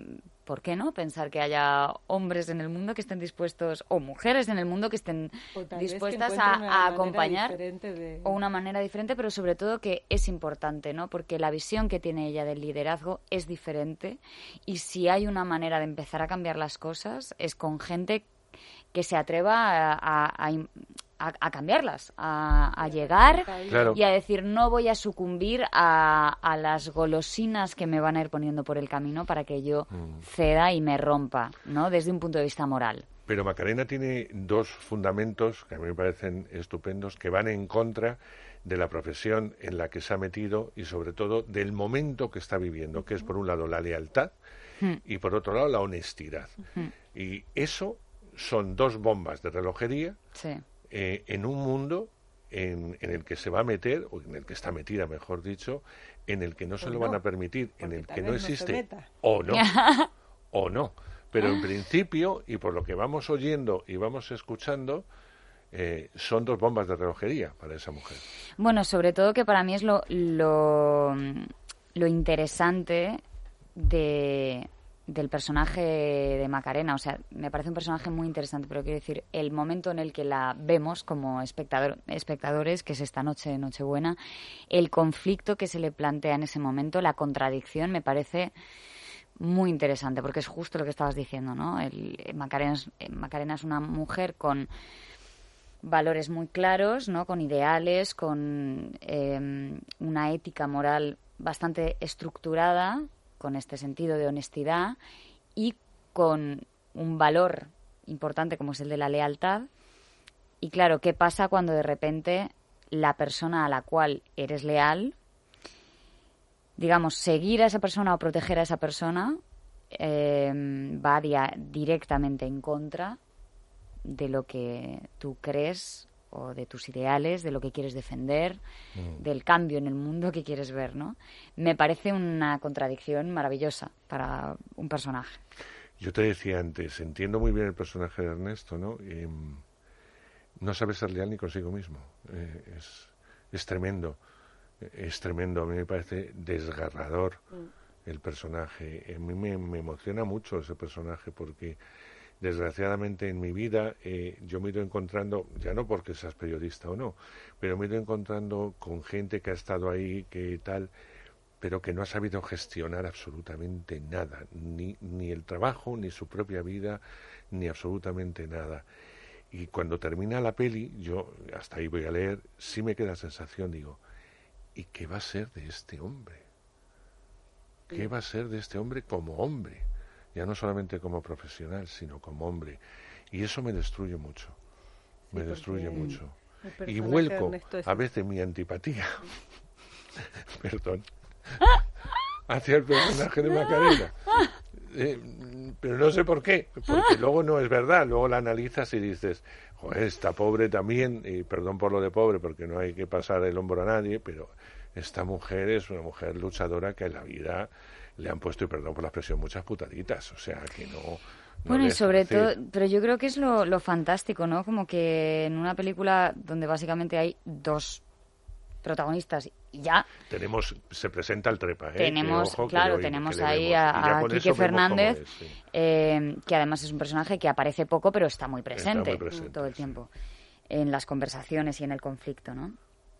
Speaker 12: ¿por qué no? Pensar que haya hombres en el mundo que estén dispuestos, o mujeres en el mundo que estén dispuestas a, a acompañar de... o una manera diferente, pero sobre todo que es importante, ¿no? Porque la visión que tiene ella del liderazgo es diferente, y si hay una manera de empezar a cambiar las cosas es con gente que se atreva a, a, a, a cambiarlas, a, a llegar claro. y a decir, no voy a sucumbir a, a las golosinas que me van a ir poniendo por el camino para que yo ceda y me rompa, ¿no? Desde un punto de vista moral.
Speaker 2: Pero Macarena tiene dos fundamentos que a mí me parecen estupendos, que van en contra de la profesión en la que se ha metido y sobre todo del momento que está viviendo, que es por un lado la lealtad uh-huh. y por otro lado la honestidad. Uh-huh. Y eso son dos bombas de relojería sí. eh, en un mundo en, en el que se va a meter, o en el que está metida, mejor dicho, en el que no se o lo no, van a permitir, en el que no existe, no o no, o no. Pero en principio, y por lo que vamos oyendo y vamos escuchando, eh, son dos bombas de relojería para esa mujer.
Speaker 12: Bueno, sobre todo que para mí es lo, lo, lo interesante de... del personaje de Macarena. O sea, me parece un personaje muy interesante, pero quiero decir, el momento en el que la vemos como espectador, espectadores, que es esta noche, Nochebuena, el conflicto que se le plantea en ese momento, la contradicción, me parece muy interesante, porque es justo lo que estabas diciendo, ¿no? El, Macarena, es, Macarena es una mujer con valores muy claros, ¿no? Con ideales, con eh, una ética moral bastante estructurada, con este sentido de honestidad y con un valor importante como es el de la lealtad. Y claro, ¿qué pasa cuando de repente la persona a la cual eres leal, digamos, seguir a esa persona o proteger a esa persona, eh, va dia- directamente en contra de lo que tú crees o de tus ideales, de lo que quieres defender, mm. del cambio en el mundo que quieres ver, ¿no? Me parece una contradicción maravillosa para un personaje.
Speaker 2: Yo te decía antes, entiendo muy bien el personaje de Ernesto, ¿no? Eh, no sabe ser leal ni consigo mismo. Eh, es, es tremendo, es tremendo. A mí me parece desgarrador mm. el personaje. A mí me, me emociona mucho ese personaje porque... Desgraciadamente en mi vida eh, yo me he ido encontrando, ya no porque seas periodista o no, pero me he ido encontrando con gente que ha estado ahí, que tal, pero que no ha sabido gestionar absolutamente nada, ni, ni el trabajo, ni su propia vida, ni absolutamente nada. Y cuando termina la peli, yo hasta ahí voy a leer, sí me queda la sensación, digo, ¿y qué va a ser de este hombre? ¿Qué va a ser de este hombre como hombre? Ya no solamente como profesional, sino como hombre. Y eso me destruye mucho, sí, me destruye mucho. Y vuelco es... a veces mi antipatía, perdón, hacia el personaje de Macarena. Eh, pero no sé por qué, porque luego no es verdad, luego la analizas y dices, joder, esta pobre también, y perdón por lo de pobre, porque no hay que pasar el hombro a nadie, pero esta mujer es una mujer luchadora que en la vida... le han puesto, y perdón por la expresión, muchas putaditas, o sea, que no... no
Speaker 12: bueno, y sobre todo, pero yo creo que es lo, lo fantástico, ¿no? Como que en una película donde básicamente hay dos protagonistas y ya...
Speaker 2: Tenemos, se presenta el trepa, ¿eh?
Speaker 12: Tenemos,
Speaker 2: que, ojo,
Speaker 12: claro,
Speaker 2: que
Speaker 12: tenemos
Speaker 2: que
Speaker 12: ahí
Speaker 2: a,
Speaker 12: a Quique Fernández,
Speaker 2: es, sí.
Speaker 12: eh, que además es un personaje que aparece poco, pero está muy presente,
Speaker 2: está muy presente
Speaker 12: todo el
Speaker 2: sí.
Speaker 12: tiempo, en las conversaciones y en el conflicto, ¿no?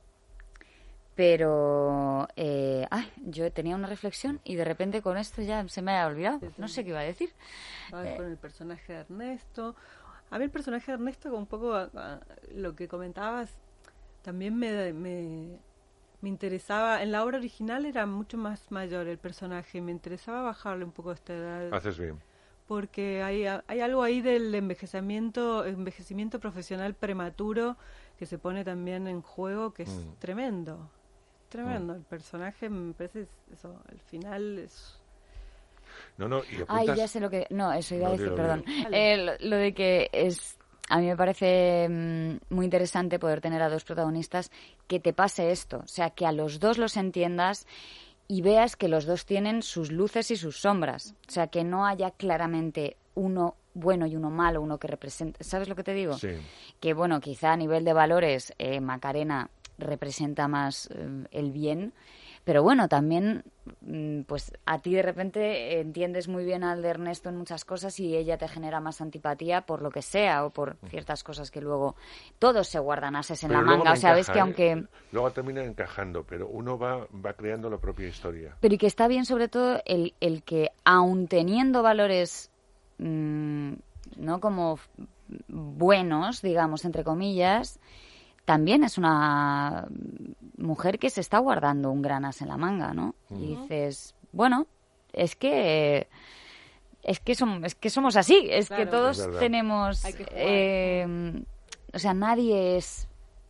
Speaker 12: Pero, eh, ay, yo tenía una reflexión y de repente con esto ya se me ha olvidado. No sé qué iba a decir.
Speaker 15: Eh, con el personaje de Ernesto. A mí el personaje de Ernesto, con un poco a, a, lo que comentabas, también me, me, me interesaba. En la obra original era mucho más mayor el personaje. Me interesaba bajarle un poco esta edad.
Speaker 2: Haces bien.
Speaker 15: Porque hay, hay algo ahí del envejecimiento, envejecimiento profesional prematuro que se pone también en juego, que es mm. tremendo. Tremendo, mm. el personaje me parece eso, al final es...
Speaker 2: No, no, y apuntas...
Speaker 12: Ay, ya sé lo que... No, eso iba
Speaker 2: no,
Speaker 12: a decir,
Speaker 2: digo,
Speaker 12: perdón. Eh, lo, lo de que es... A mí me parece mmm, muy interesante poder tener a dos protagonistas que te pase esto. O sea, que a los dos los entiendas y veas que los dos tienen sus luces y sus sombras. O sea, que no haya claramente uno bueno y uno malo, uno que representa... ¿Sabes lo que te digo?
Speaker 2: Sí.
Speaker 12: Que, bueno, quizá a nivel de valores, eh, Macarena... representa más eh, el bien, pero bueno, también pues a ti de repente entiendes muy bien al de Ernesto en muchas cosas y ella te genera más antipatía por lo que sea o por ciertas cosas que luego todos se guardan ases en
Speaker 2: pero
Speaker 12: la manga. O sea,
Speaker 2: encaja,
Speaker 12: ves que aunque...
Speaker 2: ¿eh? Luego termina encajando, pero uno va, va creando la propia historia.
Speaker 12: Pero y que está bien sobre todo el, el que aun teniendo valores mmm, no como buenos, digamos, entre comillas, también es una mujer que se está guardando un gran as en la manga, ¿no? Uh-huh. Y dices, bueno, es que es que somos, es que somos así, es claro, que todos es tenemos, eh, o sea, nadie es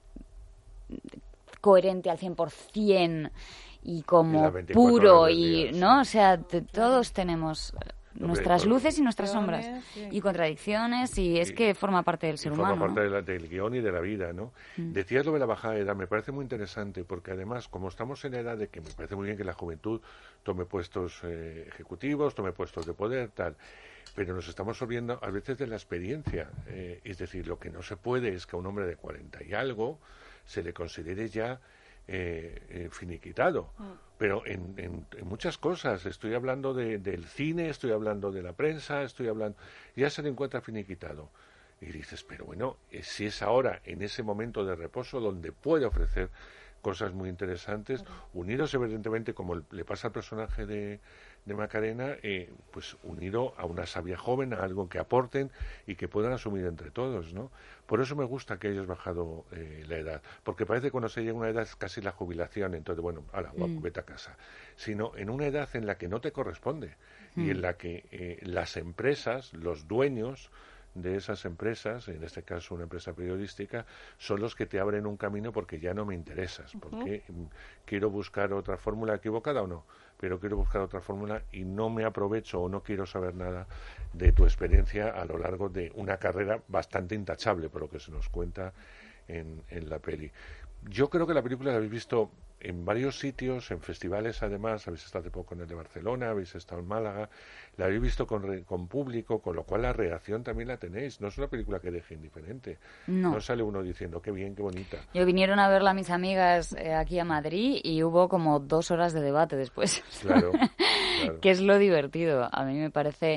Speaker 12: coherente al cien por ciento y como puro y, días, ¿no? Sí. O sea, te, todos tenemos nuestras luces y nuestras sombras sí. y contradicciones y es y, que forma parte del ser
Speaker 2: forma
Speaker 12: humano.
Speaker 2: Forma parte de la, del guión y de la vida, ¿no? Mm. Decías lo de la bajada de edad, me parece muy interesante porque además, como estamos en la edad de que me parece muy bien que la juventud tome puestos eh, ejecutivos, tome puestos de poder, tal, pero nos estamos olvidando a veces de la experiencia. Eh, es decir, lo que no se puede es que a un hombre de cuarenta y algo se le considere ya eh, eh, finiquitado. Mm. Pero en, en, en muchas cosas, estoy hablando de, del cine, estoy hablando de la prensa, estoy hablando... Ya se le encuentra finiquitado. Y dices, pero bueno, eh, si es ahora, en ese momento de reposo, donde puede ofrecer cosas muy interesantes, unidos evidentemente, como le pasa al personaje de, de Macarena, eh, pues unido a una sabia joven, a algo que aporten y que puedan asumir entre todos, ¿no? Por eso me gusta que hayas bajado eh, la edad, porque parece que cuando se llega a una edad es casi la jubilación, entonces, bueno, ala, guapo, mm. vete a casa. Sino en una edad en la que no te corresponde mm. y en la que eh, las empresas, los dueños de esas empresas, en este caso una empresa periodística, son los que te abren un camino porque ya no me interesas, porque uh-huh. quiero buscar otra fórmula, equivocada o no, pero quiero buscar otra fórmula y no me aprovecho o no quiero saber nada de tu experiencia a lo largo de una carrera bastante intachable, por lo que se nos cuenta en, en la peli. Yo creo que la película la habéis visto en varios sitios, en festivales además, habéis estado hace poco en el de Barcelona, habéis estado en Málaga, la habéis visto con, re, con público, con lo cual la reacción también la tenéis. No es una película que deje indiferente. No, no sale uno diciendo, qué bien, qué bonita.
Speaker 12: Yo vinieron a verla mis amigas eh, aquí a Madrid y hubo como dos horas de debate después.
Speaker 2: Claro, claro.
Speaker 12: Que es lo divertido. A mí me parece...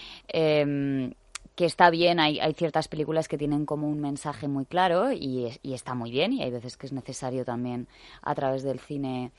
Speaker 12: Eh, que está bien, hay, hay ciertas películas que tienen como un mensaje muy claro y, es, y está muy bien, y hay veces que es necesario también a través del cine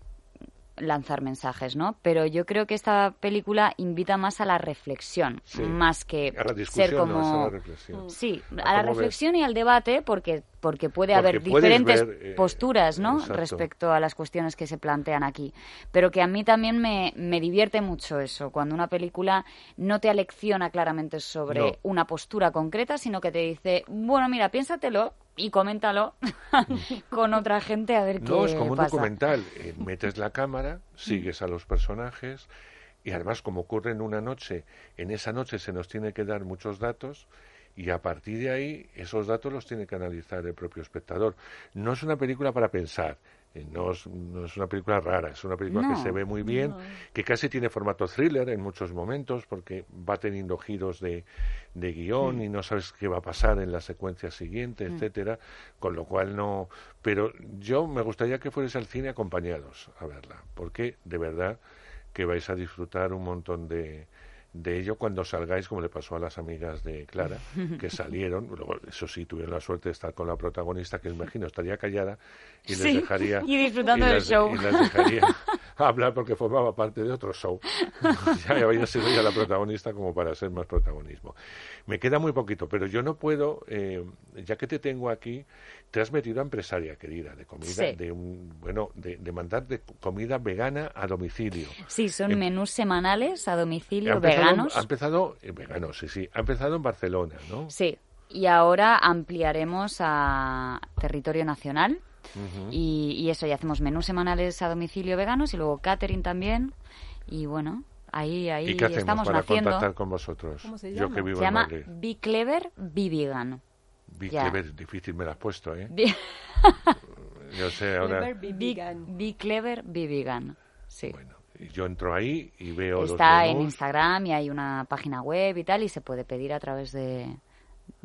Speaker 12: lanzar mensajes, ¿no? Pero yo creo que esta película invita más a la reflexión,
Speaker 2: sí.
Speaker 12: más que
Speaker 2: a la discusión,
Speaker 12: ser como...
Speaker 2: no, es a la reflexión.
Speaker 12: Sí, a, a la reflexión ves? Y al debate, porque porque puede
Speaker 2: porque
Speaker 12: haber diferentes
Speaker 2: ver, eh,
Speaker 12: posturas, ¿no?
Speaker 2: Exacto.
Speaker 12: Respecto a las cuestiones que se plantean aquí. Pero que a mí también me, me divierte mucho eso, cuando una película no te alecciona claramente sobre no. una postura concreta, sino que te dice, bueno, mira, piénsatelo y coméntalo con otra gente a ver qué pasa.
Speaker 2: No, es como un documental. Eh, metes la cámara, sigues a los personajes y además, como ocurre en una noche, en esa noche se nos tiene que dar muchos datos y a partir de ahí esos datos los tiene que analizar el propio espectador. No es una película para pensar. No es, no es una película rara, es una película no, que se ve muy bien, no. que casi tiene formato thriller en muchos momentos, porque va teniendo giros de, de guión mm. y no sabes qué va a pasar en la secuencia siguiente, mm. etcétera, con lo cual no... Pero yo me gustaría que fuerais al cine acompañados a verla, porque de verdad que vais a disfrutar un montón de... de ello cuando salgáis, como le pasó a las amigas de Clara, que salieron, luego, eso sí, tuvieron la suerte de estar con la protagonista, que imagino estaría callada y
Speaker 12: sí,
Speaker 2: les dejaría...
Speaker 12: y disfrutando
Speaker 2: y
Speaker 12: del
Speaker 2: las,
Speaker 12: show.
Speaker 2: Y las dejaría hablar porque formaba parte de otro show. Ya había sido ya la protagonista como para ser más protagonismo. Me queda muy poquito, pero yo no puedo, eh, ya que te tengo aquí, te has metido a empresaria, querida, de comida,
Speaker 12: sí.
Speaker 2: de un bueno, de, de mandar de comida vegana a domicilio.
Speaker 12: Sí, son eh, menús semanales a domicilio,
Speaker 2: ha empezado,
Speaker 12: veganos.
Speaker 2: Ha empezado, eh, veganos, sí, sí, ha empezado en Barcelona, ¿no?
Speaker 12: Sí, y ahora ampliaremos a territorio nacional. Uh-huh. y, y eso, y hacemos menús semanales a domicilio veganos y luego catering también, y bueno... Ahí, ahí
Speaker 2: ¿Y qué hacemos
Speaker 12: estamos
Speaker 2: para
Speaker 12: naciendo.
Speaker 2: Contactar con vosotros?
Speaker 15: ¿Cómo se
Speaker 2: Yo
Speaker 15: llama?
Speaker 2: que vivo
Speaker 12: se
Speaker 2: en
Speaker 12: llama
Speaker 2: Madrid.
Speaker 12: Be Clever, Be Vegan.
Speaker 2: Be
Speaker 12: ya.
Speaker 2: Clever, difícil me lo has puesto, ¿eh?
Speaker 12: Be...
Speaker 2: Yo sé, ahora...
Speaker 15: Clever, Be Vegan.
Speaker 12: Be Clever, Be Vegan. Sí.
Speaker 2: Bueno, yo entro ahí y veo
Speaker 12: Está
Speaker 2: los menús.
Speaker 12: en Instagram y hay una página web y tal, y se puede pedir a través de,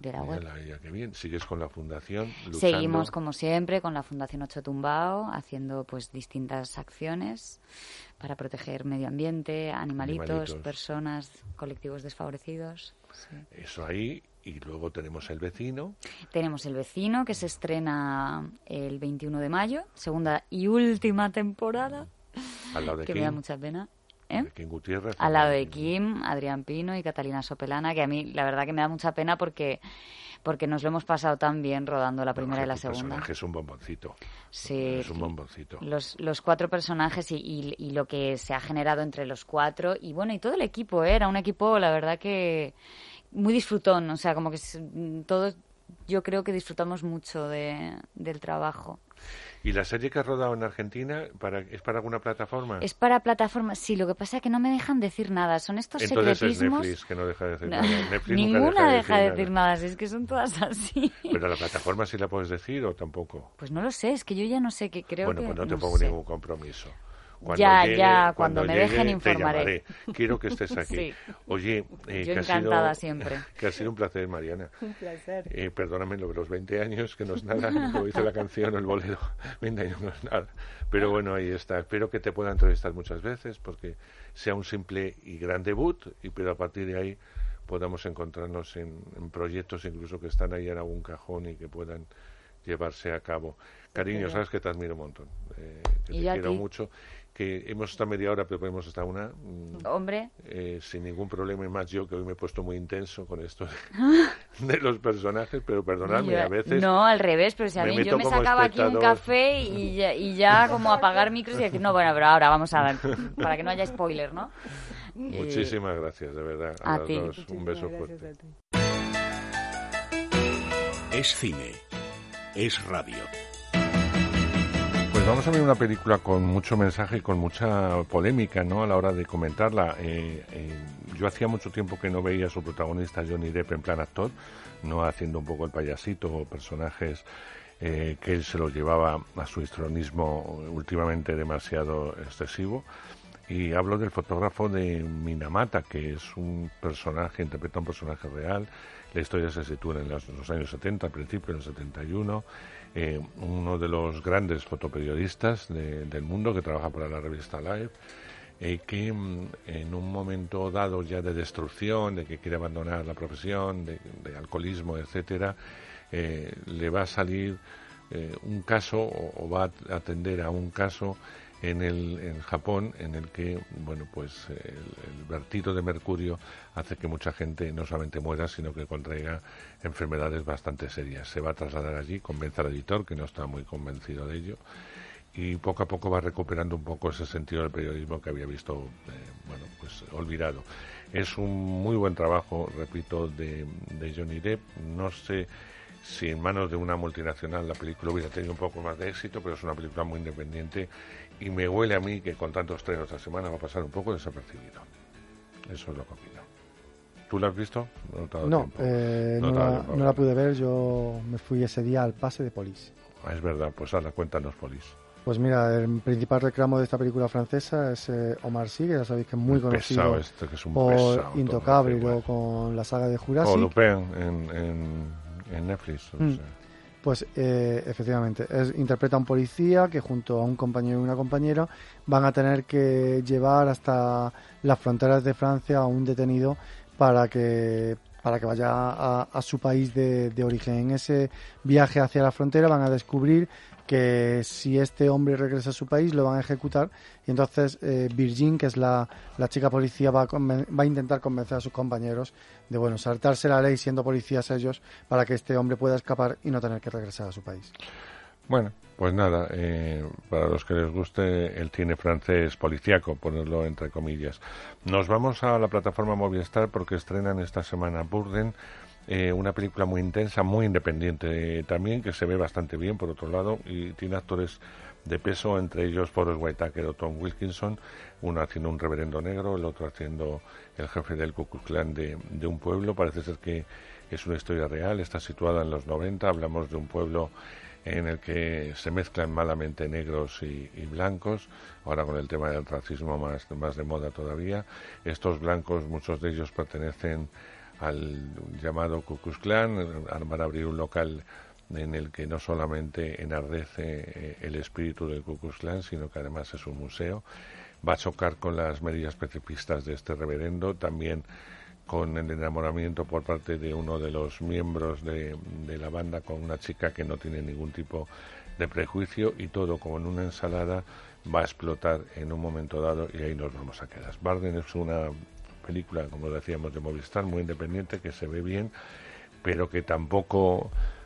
Speaker 12: de la web.
Speaker 2: Ya, ya, qué bien. ¿Sigues con la fundación? Luchando?
Speaker 12: Seguimos, como siempre, con la Fundación Ocho Tumbao, haciendo pues distintas acciones para proteger medio ambiente, animalitos, animalitos. personas, colectivos desfavorecidos. Sí.
Speaker 2: Eso ahí. Y luego tenemos El Vecino.
Speaker 12: Tenemos El Vecino, que se estrena el veintiuno de mayo, segunda y última temporada.
Speaker 2: Al lado de
Speaker 12: que
Speaker 2: Kim.
Speaker 12: me da mucha pena. ¿Eh?
Speaker 2: De Kim Gutiérrez.
Speaker 12: Al lado de Kim, Adrián Pino y Catalina Sopelana, que a mí la verdad que me da mucha pena porque porque nos lo hemos pasado tan bien rodando la primera no, y la segunda. El
Speaker 2: personaje es un bomboncito.
Speaker 12: Sí.
Speaker 2: Es un bomboncito.
Speaker 12: Los, los cuatro personajes y, y, y lo que se ha generado entre los cuatro y bueno, y todo el equipo, ¿eh? Era un equipo, la verdad que muy disfrutón, o sea, como que todos yo creo que disfrutamos mucho de, del trabajo.
Speaker 2: ¿Y la serie que has rodado en Argentina para, es para alguna plataforma?
Speaker 12: Es para plataforma, sí, lo que pasa es que no me dejan decir nada, son estos
Speaker 2: Entonces
Speaker 12: secretismos.
Speaker 2: Entonces es Netflix que no deja de decir no. nada. Netflix
Speaker 12: Ninguna
Speaker 2: nunca deja,
Speaker 12: deja
Speaker 2: de
Speaker 12: de
Speaker 2: decir,
Speaker 12: decir
Speaker 2: nada.
Speaker 12: nada, si es que son todas así.
Speaker 2: ¿Pero la plataforma sí la puedes decir o tampoco?
Speaker 12: Pues no lo sé, es que yo ya no sé, que creo
Speaker 2: bueno,
Speaker 12: que...
Speaker 2: Bueno, pues no te
Speaker 12: no
Speaker 2: pongo
Speaker 12: sé.
Speaker 2: ningún compromiso. Cuando
Speaker 12: ya,
Speaker 2: llegue,
Speaker 12: ya, cuando,
Speaker 2: cuando
Speaker 12: me
Speaker 2: llegue,
Speaker 12: dejen
Speaker 2: te
Speaker 12: informaré.
Speaker 2: Llamaré. Quiero que estés aquí.
Speaker 12: Sí.
Speaker 2: Oye, eh,
Speaker 12: yo
Speaker 2: que
Speaker 12: encantada
Speaker 2: ha sido,
Speaker 12: siempre.
Speaker 2: Que ha sido un placer, Mariana.
Speaker 15: Un placer.
Speaker 2: Eh, perdóname lo de los veinte años, que no es nada, como dice la canción, el bolero, veinte años no es nada. Pero bueno, ahí está. Espero que te pueda entrevistar muchas veces, porque sea un simple y gran debut, y pero a partir de ahí podamos encontrarnos en, en proyectos incluso que están ahí en algún cajón y que puedan llevarse a cabo. Cariño, sabes que te admiro un montón, eh, que te quiero mucho, que hemos estado media hora, pero podemos estar una. Mm,
Speaker 12: Hombre.
Speaker 2: Eh, sin ningún problema, y más yo, que hoy me he puesto muy intenso con esto de, de los personajes, pero perdonadme, a veces...
Speaker 12: No, al revés, pero si a mí yo me sacaba aquí un café y ya, y ya como apagar micros y decir, no, bueno, pero ahora vamos a ver, para que no haya spoiler, ¿no?
Speaker 2: Muchísimas
Speaker 12: y...
Speaker 2: gracias, de verdad. A, a las
Speaker 12: ti.
Speaker 2: dos, un beso fuerte.
Speaker 1: Es cine, es radio.
Speaker 2: Pues vamos a ver una película con mucho mensaje y con mucha polémica, ¿no?, a la hora de comentarla. Eh, eh, yo hacía mucho tiempo que no veía a su protagonista Johnny Depp en plan actor, no haciendo un poco el payasito o personajes eh, que él se los llevaba a su histrionismo últimamente demasiado excesivo. Y hablo del fotógrafo de Minamata, que es un personaje, interpreta un personaje real. La historia se sitúa en los, los años setenta, al principio, en el setenta y uno. Eh, uno de los grandes fotoperiodistas de, del mundo, que trabaja para la revista Life, eh, que mm, en un momento dado ya de destrucción, de que quiere abandonar la profesión, de, de alcoholismo, etcétera, eh, le va a salir eh, un caso o, o va a atender a un caso en el en Japón, en el que, bueno, pues el, el vertido de mercurio hace que mucha gente no solamente muera, sino que contraiga enfermedades bastante serias. Se va a trasladar allí, convence al editor, que no está muy convencido de ello, y poco a poco va recuperando un poco ese sentido del periodismo que había visto, eh, bueno, pues olvidado. Es un muy buen trabajo, repito, de, de Johnny Depp. No sé si en manos de una multinacional la película hubiera tenido un poco más de éxito, pero es una película muy independiente y me huele a mí que con tantos estrenos a semana va a pasar un poco desapercibido. Eso es lo que opino. ¿Tú la has visto?
Speaker 3: No, no, eh, no, no, la, no la pude ver. Yo me fui ese día al pase de Police.
Speaker 2: Ah, es verdad, pues ahora cuéntanos, Police.
Speaker 3: Pues mira, el principal reclamo de esta película francesa es eh, Omar Sy, que ya sabéis que es muy conocido
Speaker 2: este, que es un
Speaker 3: por
Speaker 2: pesado,
Speaker 3: Intocable y luego con la saga de Jurassic.
Speaker 2: O Lupin en, en, en Netflix. O sea.
Speaker 3: mm. Pues eh, efectivamente, es, interpreta a un policía que junto a un compañero y una compañera van a tener que llevar hasta las fronteras de Francia a un detenido para que para que vaya a, a su país de, de origen. En ese viaje hacia la frontera van a descubrir que si este hombre regresa a su país lo van a ejecutar, y entonces eh, Virgin, que es la, la chica policía, va a, conven- va a intentar convencer a sus compañeros de, bueno, saltarse la ley siendo policías ellos para que este hombre pueda escapar y no tener que regresar a su país.
Speaker 2: Bueno, pues nada, eh, para los que les guste el cine francés policíaco, ponerlo entre comillas. Nos vamos a la plataforma Movistar porque estrenan esta semana Burden, eh, una película muy intensa, muy independiente eh, también, que se ve bastante bien por otro lado, y tiene actores de peso, entre ellos Forest Whitaker o Tom Wilkinson, uno haciendo un reverendo negro, el otro haciendo el jefe del Ku Klux Klan de, de un pueblo. Parece ser que es una historia real, está situada en los noventa, hablamos de un pueblo en el que se mezclan malamente negros y, y blancos, ahora con el tema del racismo más, más de moda todavía. Estos blancos, muchos de ellos pertenecen al llamado Ku Klux Klan, van a abrir un local en el que no solamente enardece el espíritu del Ku Klux Klan, sino que además es un museo. Va a chocar con las medidas pacifistas de este reverendo, también con el enamoramiento por parte de uno de los miembros de, de la banda con una chica que no tiene ningún tipo de prejuicio, y todo como en una ensalada va a explotar en un momento dado y ahí nos vamos a quedar. Barden es una película, como decíamos, de Movistar, muy independiente, que se ve bien, pero que tampoco...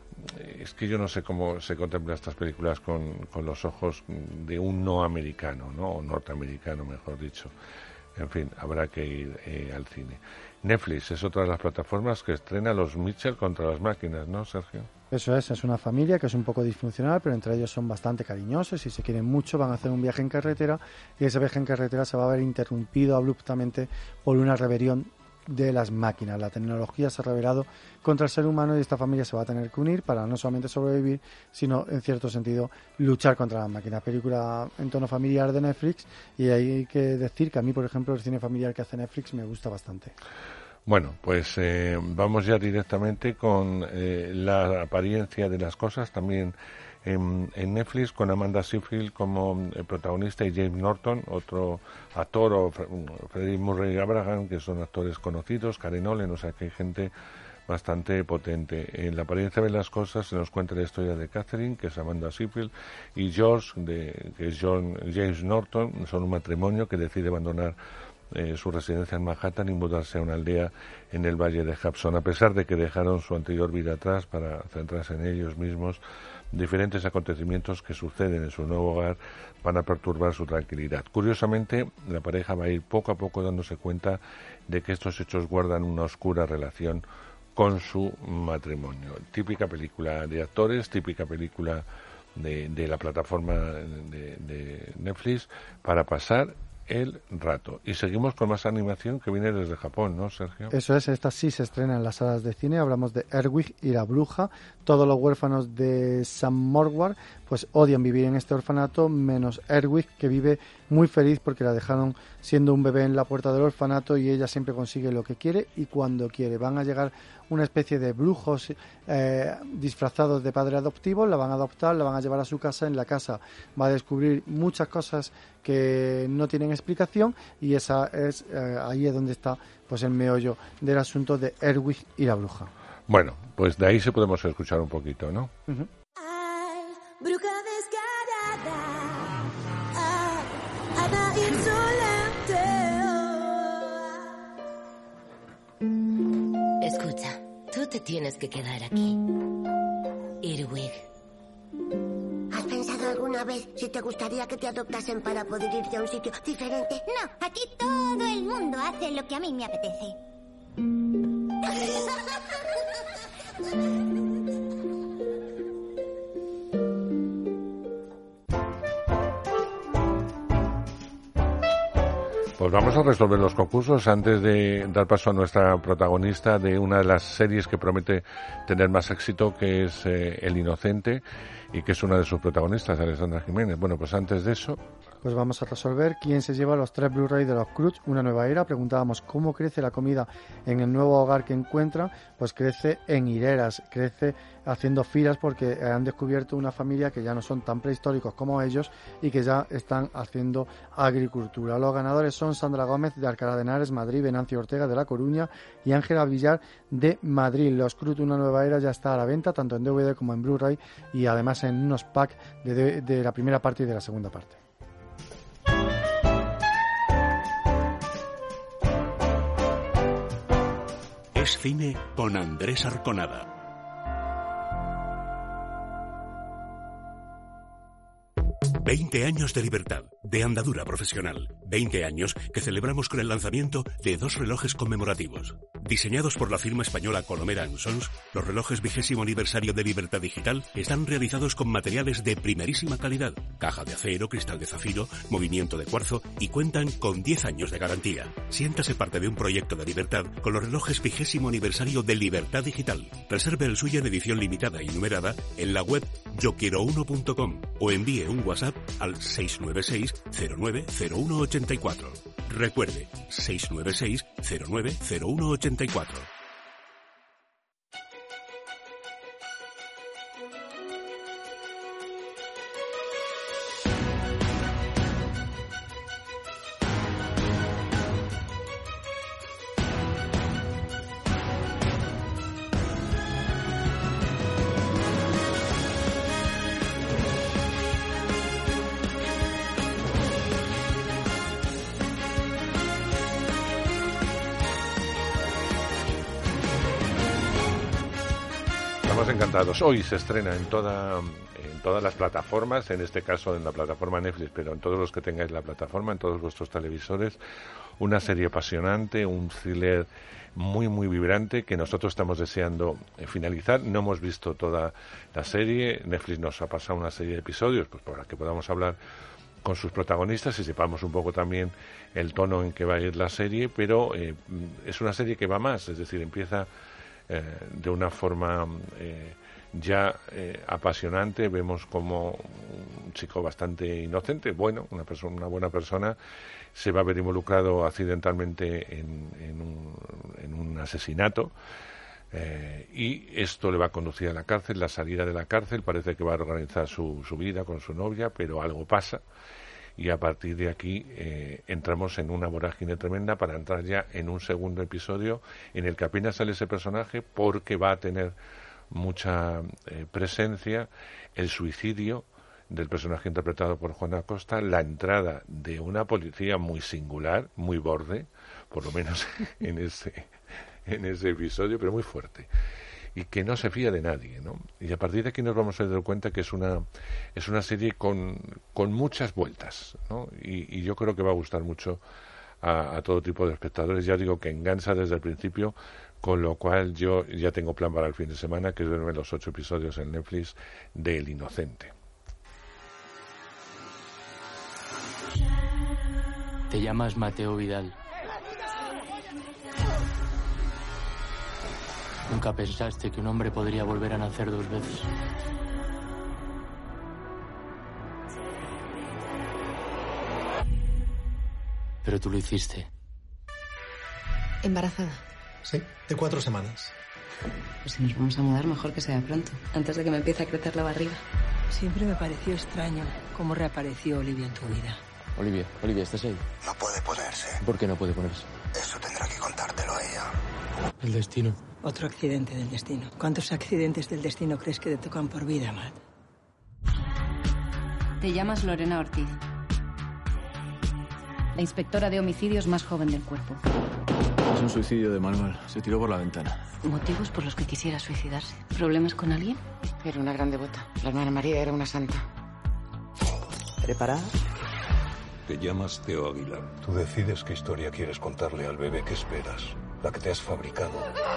Speaker 2: Es que yo no sé cómo se contemplan estas películas con, con los ojos de un no americano, ¿no? O norteamericano, mejor dicho. En fin, habrá que ir eh, al cine. Netflix es otra de las plataformas que estrena Los Mitchell contra las máquinas, ¿no, Sergio?
Speaker 3: Eso es, es una familia que es un poco disfuncional, pero entre ellos son bastante cariñosos y se quieren mucho, van a hacer un viaje en carretera y ese viaje en carretera se va a ver interrumpido abruptamente por una rebelión de las máquinas. La tecnología se ha rebelado contra el ser humano y esta familia se va a tener que unir para no solamente sobrevivir, sino en cierto sentido luchar contra las máquinas. Película en tono familiar de Netflix, y hay que decir que a mí, por ejemplo, el cine familiar que hace Netflix me gusta bastante.
Speaker 2: Bueno, pues eh, vamos ya directamente con eh, la apariencia de las cosas también en, en Netflix, con Amanda Seyfried como eh, protagonista y James Norton, otro actor, o Freddie Murray Abraham, que son actores conocidos, Karen Olin, o sea que hay gente bastante potente. En la apariencia de las cosas se nos cuenta la historia de Catherine, que es Amanda Seyfried, y George, de, que es John, James Norton. Son un matrimonio que decide abandonar Eh, su residencia en Manhattan y mudarse a una aldea en el valle de Hudson. A pesar de que dejaron su anterior vida atrás para centrarse en ellos mismos, diferentes acontecimientos que suceden en su nuevo hogar van a perturbar su tranquilidad. Curiosamente, la pareja va a ir poco a poco dándose cuenta de que estos hechos guardan una oscura relación con su matrimonio. Típica película de actores, típica película de, de la plataforma de, de Netflix para pasar el rato. Y seguimos con más animación que viene desde Japón, ¿no, Sergio?
Speaker 3: Eso es, esta sí se estrena en las salas de cine. Hablamos de Erwig y la bruja. Todos los huérfanos de Samorwar pues odian vivir en este orfanato, menos Erwig, que vive muy feliz porque la dejaron siendo un bebé en la puerta del orfanato y ella siempre consigue lo que quiere y cuando quiere. Van a llegar una especie de brujos eh, disfrazados de padre adoptivo, la van a adoptar, la van a llevar a su casa. En la casa va a descubrir muchas cosas que no tienen explicación y esa es eh, ahí es donde está pues el meollo del asunto de Erwig y la bruja.
Speaker 2: Bueno, pues de ahí se podemos escuchar un poquito, ¿no?
Speaker 16: Uh-huh. Ay, bruja descarada, ay, Ana insolente.
Speaker 17: Escucha, tú te tienes que quedar aquí, Erwig.
Speaker 18: ¿Has pensado alguna vez si te gustaría que te adoptasen para poder irte a un sitio diferente?
Speaker 14: No, aquí todo el mundo hace lo que a mí me apetece.
Speaker 2: Pues vamos a resolver los concursos antes de dar paso a nuestra protagonista de una de las series que promete tener más éxito, que es eh, El Inocente, y que es una de sus protagonistas, Alessandra Jiménez. Bueno, pues antes de eso...
Speaker 3: Pues vamos a resolver quién se lleva los tres Blu-ray de los Croods, una nueva era. Preguntábamos cómo crece la comida en el nuevo hogar que encuentra. Pues crece en hileras, crece haciendo filas porque han descubierto una familia que ya no son tan prehistóricos como ellos y que ya están haciendo agricultura. Los ganadores son Sandra Gómez de Alcalá de Henares, Madrid, Venancio Ortega de La Coruña y Ángela Villar de Madrid. Los Croods, una nueva era, ya está a la venta tanto en D V D como en Blu-ray y además en unos packs de, de, de la primera parte y de la segunda parte.
Speaker 1: Es cine con Andrés Arconada. veinte años de libertad, de andadura profesional. veinte años que celebramos con el lanzamiento de dos relojes conmemorativos. Diseñados por la firma española Colomera and Sons, los relojes vigésimo aniversario de Libertad Digital están realizados con materiales de primerísima calidad. Caja de acero, cristal de zafiro, movimiento de cuarzo y cuentan con diez años de garantía. Siéntase parte de un proyecto de libertad con los relojes vigésimo aniversario de Libertad Digital. Reserve el suyo en edición limitada y numerada en la web yo quiero uno punto com o envíe un WhatsApp al seis nueve seis cero nueve cero uno ocho cuatro. Recuerde, seis nueve seis cero nueve cero uno ocho cuatro.
Speaker 2: Estamos encantados. Hoy se estrena en toda en todas las plataformas, en este caso en la plataforma Netflix, pero en todos los que tengáis la plataforma, en todos vuestros televisores, una serie apasionante, un thriller muy, muy vibrante que nosotros estamos deseando finalizar. No hemos visto toda la serie. Netflix nos ha pasado una serie de episodios pues para que podamos hablar con sus protagonistas y sepamos un poco también el tono en que va a ir la serie, pero eh, es una serie que va más, es decir, empieza eh, de una forma eh, ya eh, apasionante. Vemos como un chico bastante inocente, bueno, una persona, una buena persona, se va a ver involucrado accidentalmente en, en, un, en un asesinato. Eh, y esto le va a conducir a la cárcel. La salida de la cárcel parece que va a organizar su, su vida con su novia, pero algo pasa y a partir de aquí eh, entramos en una vorágine tremenda para entrar ya en un segundo episodio en el que apenas sale ese personaje porque va a tener mucha eh, presencia el suicidio del personaje interpretado por Juan Acosta, la entrada de una policía muy singular, muy borde, por lo menos en ese en ese episodio, pero muy fuerte, y que no se fía de nadie, ¿no? Y a partir de aquí nos vamos a dar cuenta que es una es una serie con, con muchas vueltas, ¿no? Y, y yo creo que va a gustar mucho a, a todo tipo de espectadores. Ya digo que engancha desde el principio, con lo cual yo ya tengo plan para el fin de semana, que es verme los ocho episodios en Netflix de El Inocente.
Speaker 19: Te llamas Mateo Vidal. Nunca pensaste que un hombre podría volver a nacer dos veces. Pero tú lo hiciste.
Speaker 20: ¿Embarazada?
Speaker 21: Sí, de cuatro semanas.
Speaker 20: Pues si nos vamos a mudar, mejor que sea pronto, antes de que me empiece a crecer la barriga.
Speaker 22: Siempre me pareció extraño cómo reapareció Olivia en tu vida.
Speaker 19: Olivia, Olivia, ¿estás ahí?
Speaker 10: No puede ponerse.
Speaker 19: ¿Por qué no puede ponerse?
Speaker 10: Eso tendrá que contártelo ella.
Speaker 19: El destino.
Speaker 22: Otro accidente del destino. ¿Cuántos accidentes del destino crees que te tocan por vida, Matt?
Speaker 20: Te llamas Lorena Ortiz. La inspectora de homicidios más joven del cuerpo.
Speaker 19: Es un suicidio de Manuel. Se tiró por la ventana.
Speaker 20: ¿Motivos por los que quisiera suicidarse? ¿Problemas con alguien?
Speaker 23: Era una gran devota. La hermana María era una santa.
Speaker 21: ¿Preparada?
Speaker 10: Te llamas Teo Aguilar. Tú decides qué historia quieres contarle al bebé que esperas. La que te has fabricado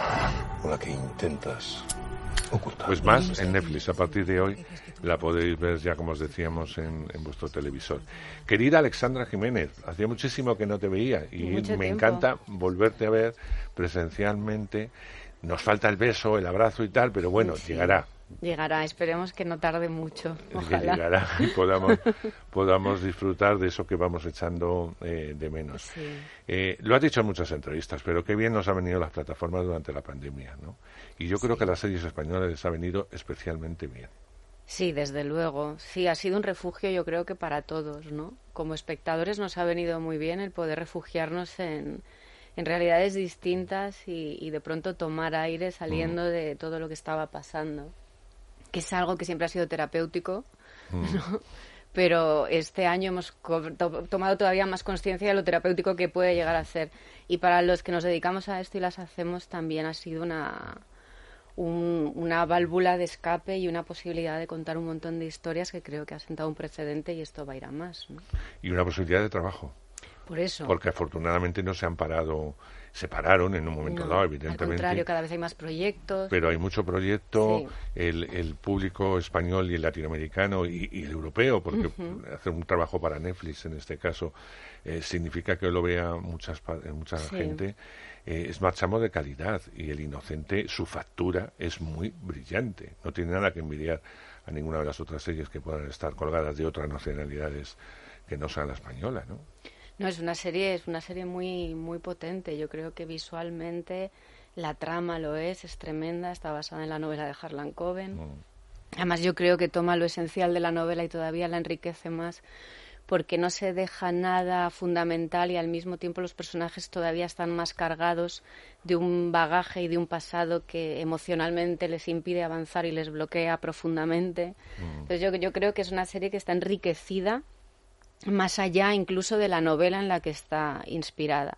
Speaker 10: o la que intentas ocultar.
Speaker 2: Pues más en Netflix. A partir de hoy la podéis ver ya, como os decíamos, en, en vuestro televisor. Querida Alexandra Jiménez, hacía muchísimo que no te veía y
Speaker 12: Mucho
Speaker 2: me
Speaker 12: tiempo.
Speaker 2: encanta volverte a ver presencialmente. Nos falta el beso, el abrazo y tal, pero bueno,
Speaker 12: Sí.
Speaker 2: llegará.
Speaker 12: Llegará, esperemos que no tarde mucho.
Speaker 2: Que
Speaker 12: Ojalá.
Speaker 2: llegará y podamos, podamos disfrutar de eso que vamos echando eh, de menos.
Speaker 12: Sí.
Speaker 2: Eh, lo has dicho en muchas entrevistas, pero qué bien nos han venido las plataformas durante la pandemia, ¿no? Y yo creo que a las series españolas les ha venido especialmente bien.
Speaker 12: Sí, desde luego. Sí, ha sido un refugio, yo creo que para todos, ¿no? Como espectadores nos ha venido muy bien el poder refugiarnos en, en realidades distintas y, y de pronto tomar aire saliendo mm. de todo lo que estaba pasando, que es algo que siempre ha sido terapéutico, mm. ¿no? Pero este año hemos co- to- tomado todavía más conciencia de lo terapéutico que puede llegar a ser. Y para los que nos dedicamos a esto y las hacemos, también ha sido una, un, una válvula de escape y una posibilidad de contar un montón de historias que creo que ha sentado un precedente y esto va a ir a más, ¿no?
Speaker 2: Y una posibilidad de trabajo.
Speaker 12: Por eso.
Speaker 2: Porque afortunadamente no se han parado, se pararon en un momento
Speaker 12: No,
Speaker 2: dado,
Speaker 12: al
Speaker 2: evidentemente.
Speaker 12: contrario, cada vez hay más proyectos.
Speaker 2: Pero hay mucho proyecto,
Speaker 12: Sí.
Speaker 2: el, el público español y el latinoamericano y, y el europeo, porque
Speaker 12: Ujú.
Speaker 2: hacer un trabajo para Netflix en este caso eh, significa que lo vea muchas, pa- mucha
Speaker 12: Sí.
Speaker 2: gente. Eh, es marchamo de calidad y El Inocente, su factura es muy brillante. No tiene nada que envidiar a ninguna de las otras series que puedan estar colgadas de otras nacionalidades que no sean la española, ¿no?
Speaker 12: No, es una serie, es una serie muy, muy potente. Yo creo que visualmente la trama lo es, es tremenda, está basada en la novela de Harlan Coben.
Speaker 2: Mm.
Speaker 12: Además, yo creo que toma lo esencial de la novela y todavía la enriquece más, porque no se deja nada fundamental y al mismo tiempo los personajes todavía están más cargados de un bagaje y de un pasado que emocionalmente les impide avanzar y les bloquea profundamente.
Speaker 2: Mm.
Speaker 12: Entonces yo, yo creo que es una serie que está enriquecida más allá incluso de la novela en la que está inspirada.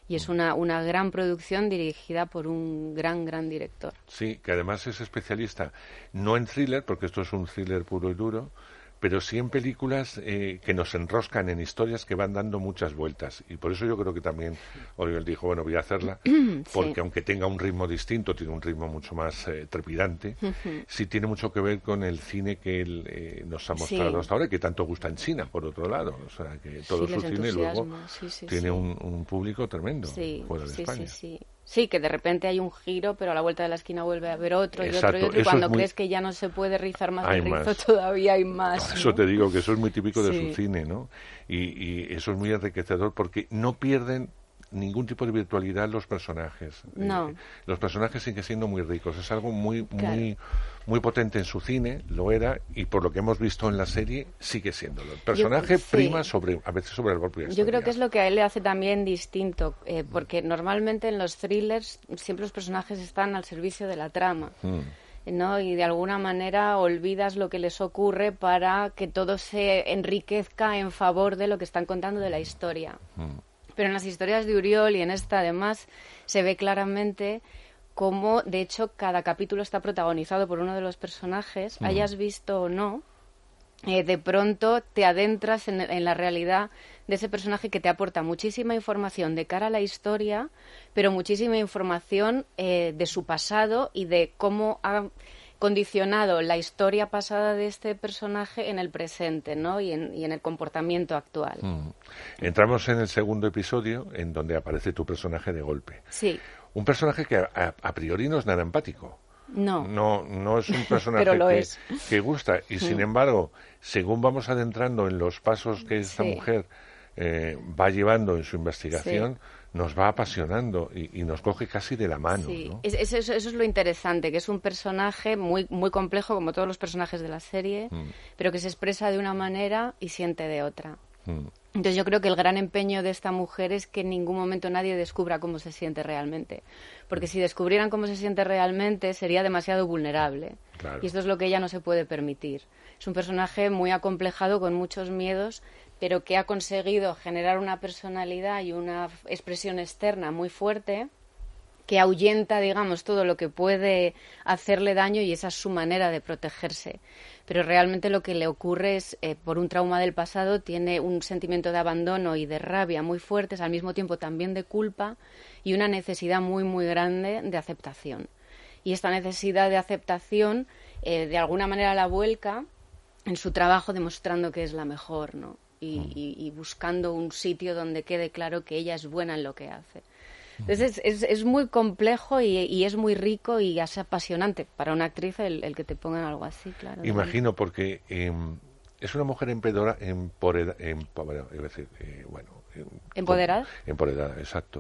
Speaker 4: Y es una, una gran producción dirigida por un gran, gran director.
Speaker 2: Sí, que además es especialista, no en thriller, porque esto es un thriller puro y duro, pero sí en películas eh, que nos enroscan en historias que van dando muchas vueltas. Y por eso yo creo que también Oliver dijo, bueno, voy a hacerla, porque sí. aunque tenga un ritmo distinto, tiene un ritmo mucho más eh, trepidante, uh-huh. sí tiene mucho que ver con el cine que él eh, nos ha mostrado sí. hasta ahora, y que tanto gusta en China, por otro lado. O sea, que todo
Speaker 4: sí,
Speaker 2: su cine luego
Speaker 4: sí, sí,
Speaker 2: tiene
Speaker 4: sí.
Speaker 2: Un, un público tremendo
Speaker 4: sí,
Speaker 2: fuera de
Speaker 4: sí,
Speaker 2: España.
Speaker 4: Sí, sí. Sí, que de repente hay un giro, pero a la vuelta de la esquina vuelve a haber otro y
Speaker 2: Exacto.
Speaker 4: otro y otro. Y
Speaker 2: eso
Speaker 4: cuando
Speaker 2: muy...
Speaker 4: crees que ya no se puede rizar más
Speaker 2: hay
Speaker 4: el rizo,
Speaker 2: más.
Speaker 4: todavía hay más.
Speaker 2: Por eso
Speaker 4: ¿no?
Speaker 2: te digo que eso es muy típico de
Speaker 4: sí.
Speaker 2: su cine, ¿no? Y, y eso es muy enriquecedor porque no pierden ningún tipo de virtualidad los personajes.
Speaker 4: No.
Speaker 2: Eh, los personajes siguen siendo muy ricos. Es algo muy,
Speaker 4: claro.
Speaker 2: muy, muy potente en su cine, lo era, y por lo que hemos visto en la serie, sigue siéndolo. El personaje
Speaker 4: Yo, sí.
Speaker 2: prima sobre, a veces sobre el propio historia.
Speaker 4: Yo creo que es lo que a él le hace también distinto, eh, porque normalmente en los thrillers siempre los personajes están al servicio de la trama. Mm. ¿no? Y de alguna manera olvidas lo que les ocurre para que todo se enriquezca en favor de lo que están contando de la historia. Mm. Pero en las historias de Uriol y en esta además se ve claramente cómo, de hecho, cada capítulo está protagonizado por uno de los personajes, mm. hayas visto o no, eh, de pronto te adentras en, en la realidad de ese personaje que te aporta muchísima información de cara a la historia, pero muchísima información eh, de su pasado y de cómo ha condicionado la historia pasada de este personaje en el presente, ¿no? Y en, y en el comportamiento actual.
Speaker 2: Mm. Entramos en el segundo episodio, en donde aparece tu personaje de golpe.
Speaker 4: Sí.
Speaker 2: Un personaje que a, a priori no es nada empático.
Speaker 4: No.
Speaker 2: No, no es un personaje
Speaker 4: Pero lo
Speaker 2: que,
Speaker 4: es.
Speaker 2: que gusta. Y sin embargo, según vamos adentrando en los pasos que esta
Speaker 4: sí.
Speaker 2: mujer eh, va llevando en su investigación, sí. nos va apasionando y, y nos coge casi de la mano.
Speaker 4: Sí.
Speaker 2: ¿no?
Speaker 4: Es, es, eso, eso es lo interesante, que es un personaje muy, muy complejo, como todos los personajes de la serie, mm. pero que se expresa de una manera y siente de otra. Mm. Entonces yo creo que el gran empeño de esta mujer es que en ningún momento nadie descubra cómo se siente realmente. Porque si descubrieran cómo se siente realmente sería demasiado vulnerable.
Speaker 2: Claro.
Speaker 4: Y esto es lo que ella no se puede permitir. Es un personaje muy acomplejado, con muchos miedos, pero que ha conseguido generar una personalidad y una expresión externa muy fuerte que ahuyenta, digamos, todo lo que puede hacerle daño, y esa es su manera de protegerse. Pero realmente lo que le ocurre es, eh, por un trauma del pasado, tiene un sentimiento de abandono y de rabia muy fuertes, al mismo tiempo también de culpa, y una necesidad muy, muy grande de aceptación. Y esta necesidad de aceptación, eh, de alguna manera la vuelca en su trabajo, demostrando que es la mejor, ¿no? Y, y, y buscando un sitio donde quede claro que ella es buena en lo que hace. Entonces es, es, es muy complejo y, y es muy rico y es apasionante para una actriz el, el que te pongan algo así, claro.
Speaker 2: Imagino, porque eh, es una mujer empedora, empoderada, empoderada, es decir, eh, bueno, eh,
Speaker 4: ¿empoderada?
Speaker 2: Empoderada, exacto.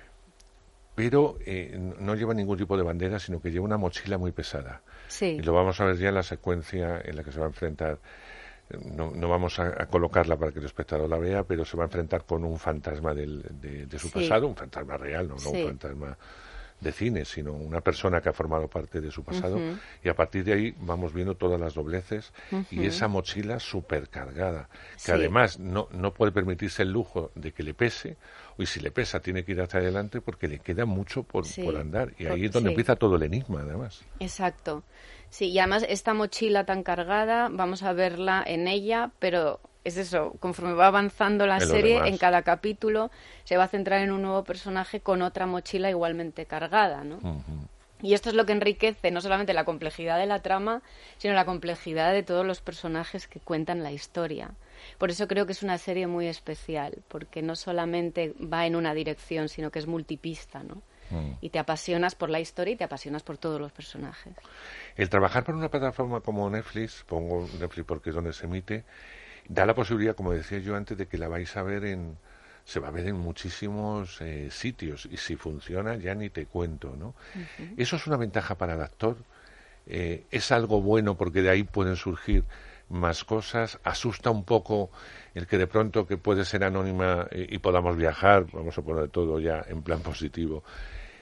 Speaker 2: Pero eh, no lleva ningún tipo de bandera, sino que lleva una mochila muy pesada.
Speaker 4: Sí.
Speaker 2: Y lo vamos a ver ya en la secuencia en la que se va a enfrentar. No, no vamos a, a colocarla para que el espectador la vea, pero se va a enfrentar con un fantasma del, de, de su sí. pasado, un fantasma real, no,
Speaker 4: sí.
Speaker 2: no un fantasma de cine, sino una persona que ha formado parte de su pasado, uh-huh. y a partir de ahí vamos viendo todas las dobleces, uh-huh. y esa mochila supercargada, que
Speaker 4: sí.
Speaker 2: además no, no puede permitirse el lujo de que le pese, y si le pesa tiene que ir hacia adelante porque le queda mucho por,
Speaker 4: sí.
Speaker 2: por andar, y ahí es donde sí. empieza todo el enigma, además.
Speaker 4: Exacto. Sí, y además esta mochila tan cargada, vamos a verla en ella, pero es eso, conforme va avanzando la
Speaker 2: en
Speaker 4: serie, en cada capítulo se va a centrar en un nuevo personaje con otra mochila igualmente cargada, ¿no? Uh-huh. Y esto es lo que enriquece no solamente la complejidad de la trama, sino la complejidad de todos los personajes que cuentan la historia. Por eso creo que es una serie muy especial, porque no solamente va en una dirección, sino que es multipista, ¿no? Mm. Y te apasionas por la historia y te apasionas por todos los personajes.
Speaker 2: El trabajar por una plataforma como Netflix, pongo Netflix porque es donde se emite, da la posibilidad, como decía yo antes, de que la vais a ver en... se va a ver en muchísimos eh, sitios, y si funciona ya ni te cuento, ¿no? Uh-huh. Eso es una ventaja para el actor, eh, es algo bueno porque de ahí pueden surgir más cosas, asusta un poco el que de pronto que puede ser anónima y, y podamos viajar, vamos a poner todo ya en plan positivo,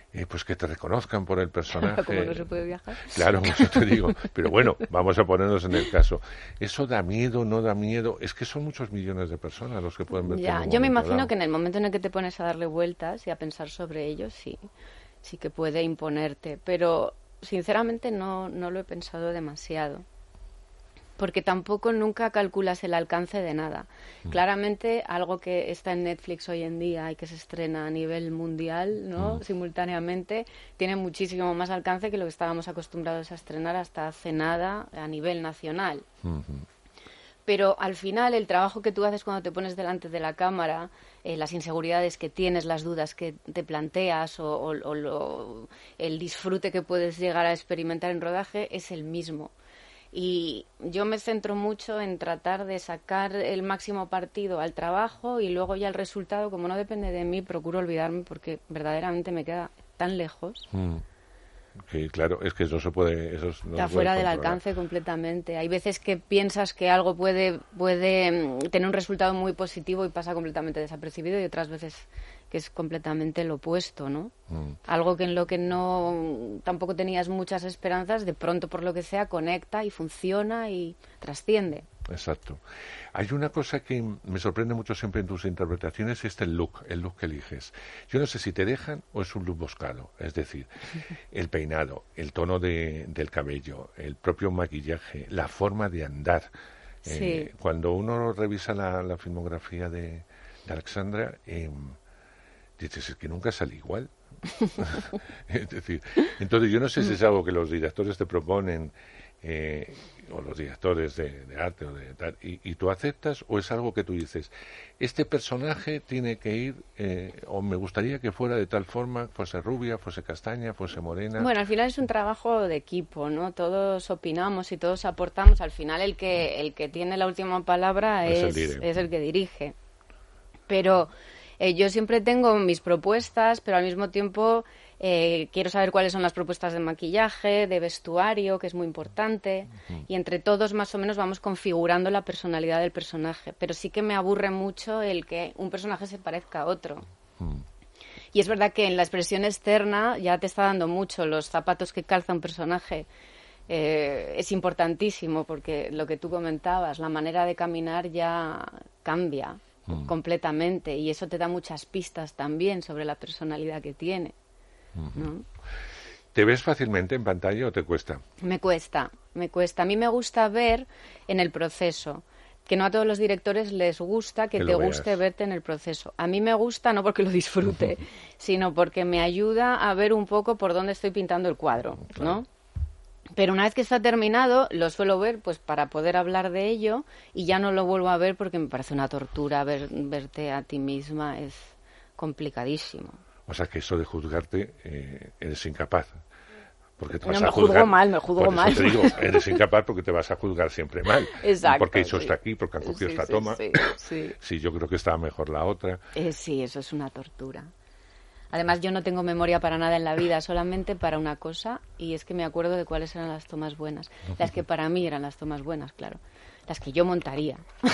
Speaker 2: Eh, pues que te reconozcan por el personaje.
Speaker 4: ¿Cómo no se puede viajar?
Speaker 2: Claro, eso te digo. Pero bueno, vamos a ponernos en el caso. ¿Eso da miedo, no da miedo? Es que son muchos millones de personas los que pueden ver.
Speaker 4: Ya, yo me imagino dado. que en el momento en el que te pones a darle vueltas y a pensar sobre ello, sí, sí que puede imponerte. Pero sinceramente no, no lo he pensado demasiado. Porque tampoco nunca calculas el alcance de nada. Mm. Claramente, algo que está en Netflix hoy en día y que se estrena a nivel mundial, ¿no? Mm. simultáneamente, tiene muchísimo más alcance que lo que estábamos acostumbrados a estrenar hasta hace nada a nivel nacional. Mm-hmm. Pero al final, el trabajo que tú haces cuando te pones delante de la cámara, eh, las inseguridades que tienes, las dudas que te planteas o, o, o lo, el disfrute que puedes llegar a experimentar en rodaje es el mismo. Y yo me centro mucho en tratar de sacar el máximo partido al trabajo y luego ya el resultado, como no depende de mí, procuro olvidarme porque verdaderamente me queda tan lejos.
Speaker 2: Mm. Que claro, es que eso se puede... Eso no
Speaker 4: está fuera del alcance completamente. Hay veces que piensas que algo puede, puede tener un resultado muy positivo y pasa completamente desapercibido y otras veces que es completamente lo opuesto, ¿no? Mm. Algo que en lo que no tampoco tenías muchas esperanzas, de pronto por lo que sea conecta y funciona y trasciende.
Speaker 2: Exacto. Hay una cosa que me sorprende mucho siempre en tus interpretaciones, es el look, el look que eliges. Yo no sé si te dejan o es un look buscado, es decir, el peinado, el tono de, del cabello, el propio maquillaje, la forma de andar. Sí. Eh, cuando uno revisa la, la filmografía de, de Alexandra, eh, dices, es que nunca sale igual. Es decir, entonces yo no sé si es algo que los directores te proponen, eh, o los directores de, de arte o de tal, y, y tú aceptas, o es algo que tú dices, este personaje tiene que ir, eh, o me gustaría que fuera de tal forma, fuese rubia, fuese castaña, fuese morena.
Speaker 4: Bueno, al final es un trabajo de equipo, ¿no? Todos opinamos y todos aportamos. Al final el que el que tiene la última palabra es, es, el, es el que dirige. Pero eh, yo siempre tengo mis propuestas, pero al mismo tiempo eh, quiero saber cuáles son las propuestas de maquillaje, de vestuario, que es muy importante, uh-huh. y entre todos más o menos vamos configurando la personalidad del personaje. Pero sí que me aburre mucho el que un personaje se parezca a otro. Uh-huh. Y es verdad que en la expresión externa ya te está dando mucho los zapatos que calza un personaje. Eh, es importantísimo porque lo que tú comentabas, la manera de caminar ya cambia uh-huh. completamente, y eso te da muchas pistas también sobre la personalidad que tiene. ¿No?
Speaker 2: ¿Te ves fácilmente en pantalla o te cuesta?
Speaker 4: Me cuesta, me cuesta. A mí me gusta ver en el proceso, que no a todos los directores les gusta que, que te guste verte en el proceso. A mí me gusta no porque lo disfrute, sino porque me ayuda a ver un poco por dónde estoy pintando el cuadro, claro. ¿no? Pero una vez que está terminado, lo suelo ver pues para poder hablar de ello, y ya no lo vuelvo a ver porque me parece una tortura ver, verte a ti misma, es complicadísimo.
Speaker 2: O sea, que eso de juzgarte, eh, eres incapaz. Porque te vas
Speaker 4: no, me
Speaker 2: a juzgar,
Speaker 4: juzgo mal, me juzgo
Speaker 2: por
Speaker 4: mal.
Speaker 2: Eso te digo, eres incapaz porque te vas a juzgar siempre mal.
Speaker 4: Exacto.
Speaker 2: Porque eso
Speaker 4: sí.
Speaker 2: está aquí, porque han cogido
Speaker 4: sí,
Speaker 2: esta
Speaker 4: sí,
Speaker 2: toma.
Speaker 4: Sí, sí.
Speaker 2: sí, yo creo que estaba mejor la otra.
Speaker 4: Eh, sí, eso es una tortura. Además, yo no tengo memoria para nada en la vida, solamente para una cosa, y es que me acuerdo de cuáles eran las tomas buenas. Las que para mí eran las tomas buenas, claro. Las que yo montaría.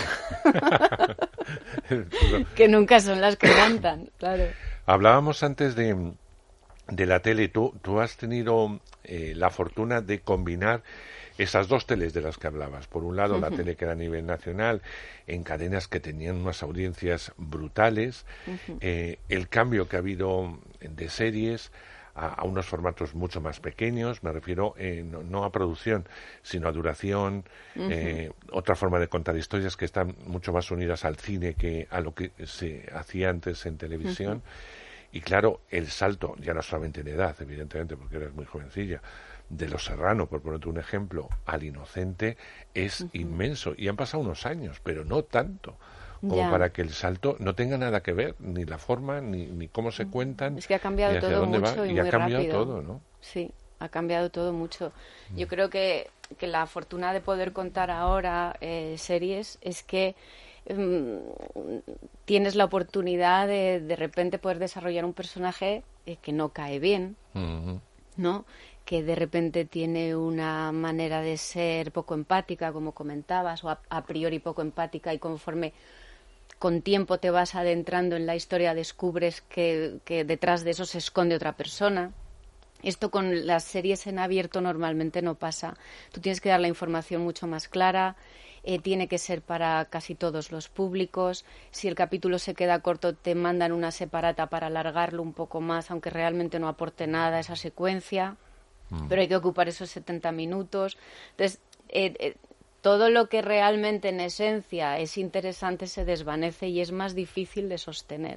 Speaker 4: Que nunca son las que montan, claro.
Speaker 2: Hablábamos antes de, de la tele. Tú, tú has tenido eh, la fortuna de combinar esas dos teles de las que hablabas. Por un lado, uh-huh. la tele que era a nivel nacional, en cadenas que tenían unas audiencias brutales, uh-huh. eh, el cambio que ha habido de series a, a unos formatos mucho más pequeños, me refiero eh, no, no a producción, sino a duración, uh-huh. eh, otra forma de contar historias que están mucho más unidas al cine que a lo que se hacía antes en televisión. Uh-huh. Y claro, el salto, ya no solamente en edad, evidentemente, porque eres muy jovencilla, de Los Serrano, por ponerte un ejemplo, al Inocente, es uh-huh. inmenso. Y han pasado unos años, pero no tanto, como ya. para que el salto no tenga nada que ver, ni la forma, ni, ni cómo se cuentan.
Speaker 4: Es que ha cambiado todo mucho
Speaker 2: va,
Speaker 4: y,
Speaker 2: y
Speaker 4: muy
Speaker 2: ha cambiado
Speaker 4: rápido.
Speaker 2: todo, ¿no?
Speaker 4: Sí, ha cambiado todo mucho. Mm. Yo creo que, que la fortuna de poder contar ahora eh, series es que um, tienes la oportunidad de de repente poder desarrollar un personaje eh, que no cae bien, uh-huh. ¿no? Que de repente tiene una manera de ser poco empática, como comentabas, o a, a priori poco empática, y conforme con tiempo te vas adentrando en la historia, descubres que, que detrás de eso se esconde otra persona. Esto con las series en abierto normalmente no pasa. Tú tienes que dar la información mucho más clara, eh, tiene que ser para casi todos los públicos. Si el capítulo se queda corto, te mandan una separata para alargarlo un poco más, aunque realmente no aporte nada a esa secuencia. Mm. Pero hay que ocupar esos setenta minutos. Entonces, eh, eh, todo lo que realmente en esencia es interesante se desvanece y es más difícil de sostener.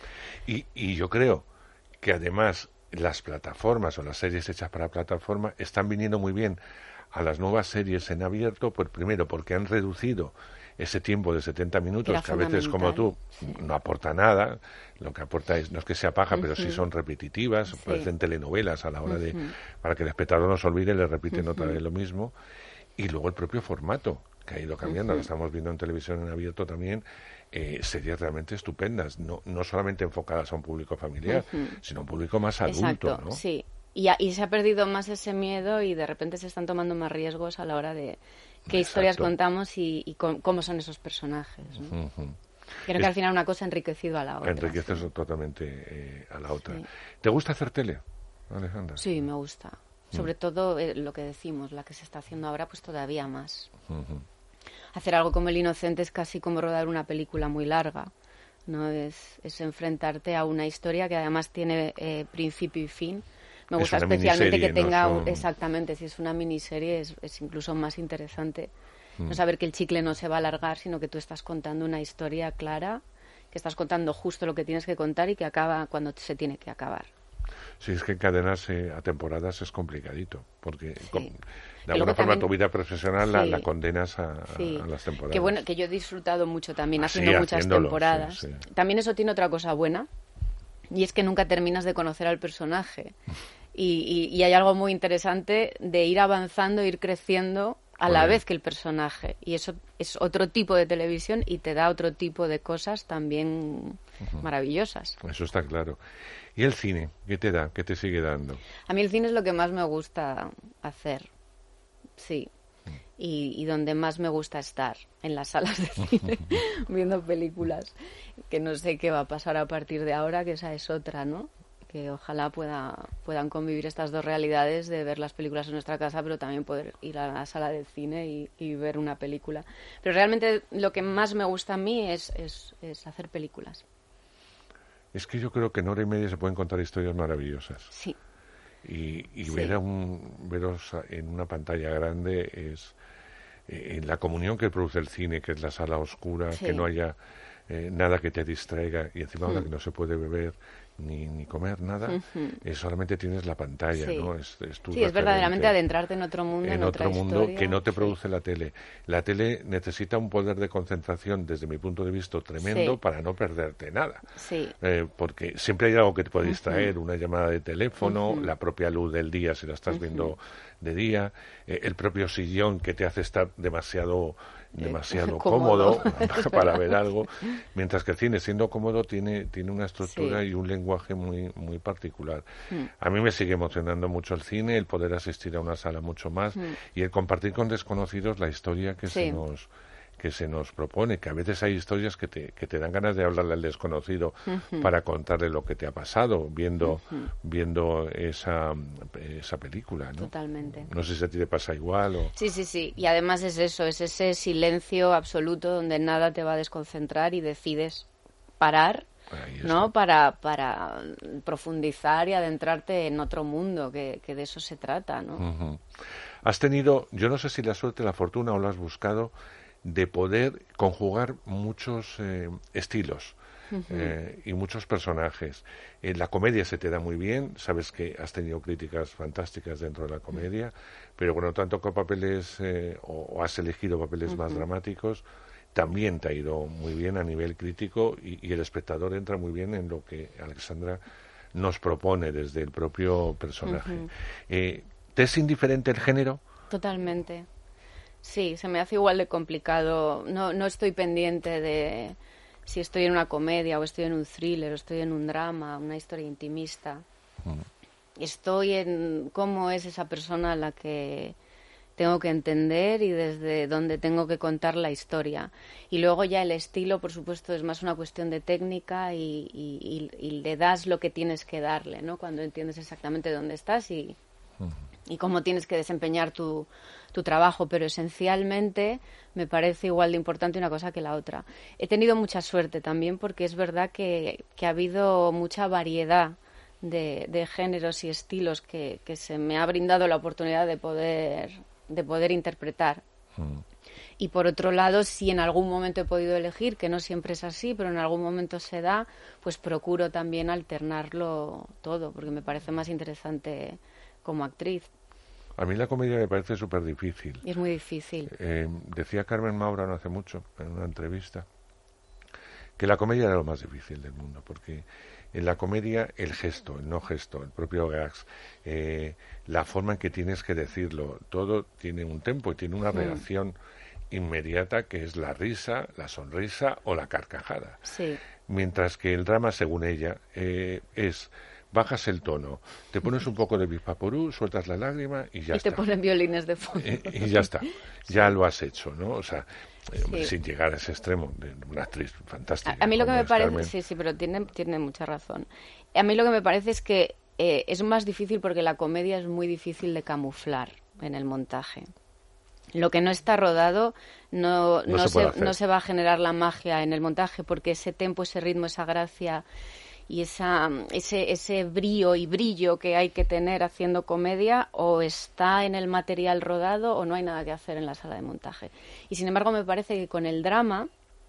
Speaker 2: Y, y yo creo que además las plataformas o las series hechas para plataforma están viniendo muy bien a las nuevas series en abierto, pues primero porque han reducido ese tiempo de setenta minutos, que a veces, como tú, sí. no aporta nada. Lo que aporta es, no es que sea paja, uh-huh. pero sí son repetitivas, sí. parecen telenovelas a la hora uh-huh. de, para que el espectador no se olvide, le repiten uh-huh. otra vez lo mismo. Y luego el propio formato, que ha ido cambiando, uh-huh. lo estamos viendo en televisión en abierto también, eh, series realmente estupendas, no, no solamente enfocadas a un público familiar, uh-huh. sino a un público más adulto.
Speaker 4: Exacto,
Speaker 2: ¿no?
Speaker 4: Sí, y, a, y se ha perdido más ese miedo y de repente se están tomando más riesgos a la hora de qué Exacto. historias contamos y, y con, cómo son esos personajes, ¿no? Uh-huh. Creo que es, al final una cosa ha enriquecido a la otra.
Speaker 2: Enriquece sí. totalmente eh, a la otra. Sí. ¿Te gusta hacer tele, Alejandra?
Speaker 4: Sí, me gusta. Sobre todo eh, lo que decimos, la que se está haciendo ahora, pues todavía más. Uh-huh. Hacer algo como El Inocente es casi como rodar una película muy larga, ¿no? Es, es enfrentarte a una historia que además tiene eh, principio y fin. Me gusta especialmente que tenga... No son... Exactamente, si es una miniserie es, es incluso más interesante. Uh-huh. No saber que el chicle no se va a alargar, sino que tú estás contando una historia clara, que estás contando justo lo que tienes que contar y que acaba cuando se tiene que acabar.
Speaker 2: Sí, es que encadenarse a temporadas es complicadito, porque sí. con, de alguna forma también, tu vida profesional sí. la, la condenas a,
Speaker 4: sí.
Speaker 2: a las temporadas.
Speaker 4: Que bueno, que yo he disfrutado mucho también haciendo sí, muchas temporadas. Sí, sí. También eso tiene otra cosa buena, y es que nunca terminas de conocer al personaje. Y, y, y hay algo muy interesante de ir avanzando, ir creciendo a la vez que el personaje. Y eso es otro tipo de televisión y te da otro tipo de cosas también uh-huh. maravillosas.
Speaker 2: Eso está claro. ¿Y el cine? ¿Qué te da? ¿Qué te sigue dando?
Speaker 4: A mí el cine es lo que más me gusta hacer, sí. Y, y donde más me gusta estar, en las salas de cine, viendo películas. Que no sé qué va a pasar a partir de ahora, que esa es otra, ¿no? Que ojalá pueda, puedan convivir estas dos realidades de ver las películas en nuestra casa, pero también poder ir a la sala de cine y, y ver una película. Pero realmente lo que más me gusta a mí es, es, es hacer películas.
Speaker 2: Es que yo creo que en hora y media se pueden contar historias maravillosas.
Speaker 4: Sí.
Speaker 2: Y, y
Speaker 4: sí.
Speaker 2: ver a un, veros en una pantalla grande es eh, en la comunión que produce el cine, que es la sala oscura, sí. que no haya eh, nada que te distraiga y encima ahora mm. que no se puede beber ni, ni comer nada, uh-huh. eh, solamente tienes la pantalla,
Speaker 4: sí.
Speaker 2: ¿no? Es, es, tu
Speaker 4: sí, es verdaderamente adentrarte en otro mundo, en,
Speaker 2: en
Speaker 4: otra
Speaker 2: otro mundo
Speaker 4: historia.
Speaker 2: que no te produce
Speaker 4: sí.
Speaker 2: la tele. La tele necesita un poder de concentración, desde mi punto de vista, tremendo sí. para no perderte nada.
Speaker 4: Sí.
Speaker 2: Eh, porque siempre hay algo que te puede distraer, uh-huh. una llamada de teléfono,
Speaker 4: uh-huh.
Speaker 2: la propia luz del día si la estás uh-huh. viendo de día, eh, el propio sillón que te hace estar demasiado demasiado cómodo, cómodo para ver algo, mientras que el cine, siendo cómodo, tiene tiene una estructura sí. y un lenguaje muy muy particular. Mm. A mí me sigue emocionando mucho el cine, el poder asistir a una sala mucho más mm. y el compartir con desconocidos la historia que sí. se nos que se nos propone, que a veces hay historias que te, que te dan ganas de hablarle al desconocido uh-huh. para contarle lo que te ha pasado viendo uh-huh. viendo esa esa película, ¿no?
Speaker 4: Totalmente.
Speaker 2: No sé si a ti te pasa igual o...
Speaker 4: Sí, sí, sí. Y además es eso, es ese silencio absoluto donde nada te va a desconcentrar y decides parar, ¿no? Para, para profundizar y adentrarte en otro mundo, que, que de eso se trata, ¿no?
Speaker 2: Uh-huh. Has tenido, yo no sé si la suerte, la fortuna o lo has buscado, de poder conjugar muchos eh, estilos uh-huh. eh, y muchos personajes. En la comedia se te da muy bien, sabes que has tenido críticas fantásticas dentro de la comedia, uh-huh. pero cuando te han tocado papeles eh, o, o has elegido papeles uh-huh. más dramáticos, también te ha ido muy bien a nivel crítico y, y el espectador entra muy bien en lo que Alexandra nos propone desde el propio personaje. Uh-huh. Eh, ¿te es indiferente el género?
Speaker 4: Totalmente. Sí, se me hace igual de complicado. No, no estoy pendiente de si estoy en una comedia o estoy en un thriller o estoy en un drama, una historia intimista. Mm. Estoy en cómo es esa persona a la que tengo que entender y desde donde tengo que contar la historia. Y luego ya el estilo, por supuesto, es más una cuestión de técnica y, y, y, y le das lo que tienes que darle, ¿no? Cuando entiendes exactamente dónde estás y, y cómo tienes que desempeñar tu, tu trabajo, pero esencialmente me parece igual de importante una cosa que la otra. He tenido mucha suerte también porque es verdad que, que ha habido mucha variedad de, de géneros y estilos que, que se me ha brindado la oportunidad de poder, de poder interpretar. Mm. Y por otro lado, si en algún momento he podido elegir, que no siempre es así, pero en algún momento se da, pues procuro también alternarlo todo, porque me parece más interesante como actriz.
Speaker 2: A mí la comedia me parece súper difícil.
Speaker 4: Es muy difícil.
Speaker 2: Eh, decía Carmen Maura no hace mucho, en una entrevista, que la comedia era lo más difícil del mundo, porque en la comedia el gesto, el no gesto, el propio gags, eh, la forma en que tienes que decirlo, todo tiene un tempo y tiene una reacción mm. inmediata que es la risa, la sonrisa o la carcajada.
Speaker 4: Sí.
Speaker 2: Mientras que el drama, según ella, eh, es... bajas el tono, te pones un poco de Bispaporú, sueltas la lágrima y ya
Speaker 4: y
Speaker 2: está.
Speaker 4: Y te ponen violines de fondo.
Speaker 2: Y, y ya está, ya sí. lo has hecho, ¿no? O sea,
Speaker 4: sí.
Speaker 2: sin llegar a ese extremo, de una actriz fantástica.
Speaker 4: A, a mí lo que me parece,
Speaker 2: Carmen.
Speaker 4: sí, sí, pero tiene, tiene mucha razón. A mí lo que me parece es que eh, es más difícil porque la comedia es muy difícil de camuflar en el montaje. Lo que no está rodado no, no,
Speaker 2: no, se,
Speaker 4: se, no se va a generar la magia en el montaje porque ese tempo, ese ritmo, esa gracia y esa, ese, ese brío y brillo que hay que tener haciendo comedia o está en el material rodado o no hay nada que hacer en la sala de montaje. Y sin embargo me parece que con el drama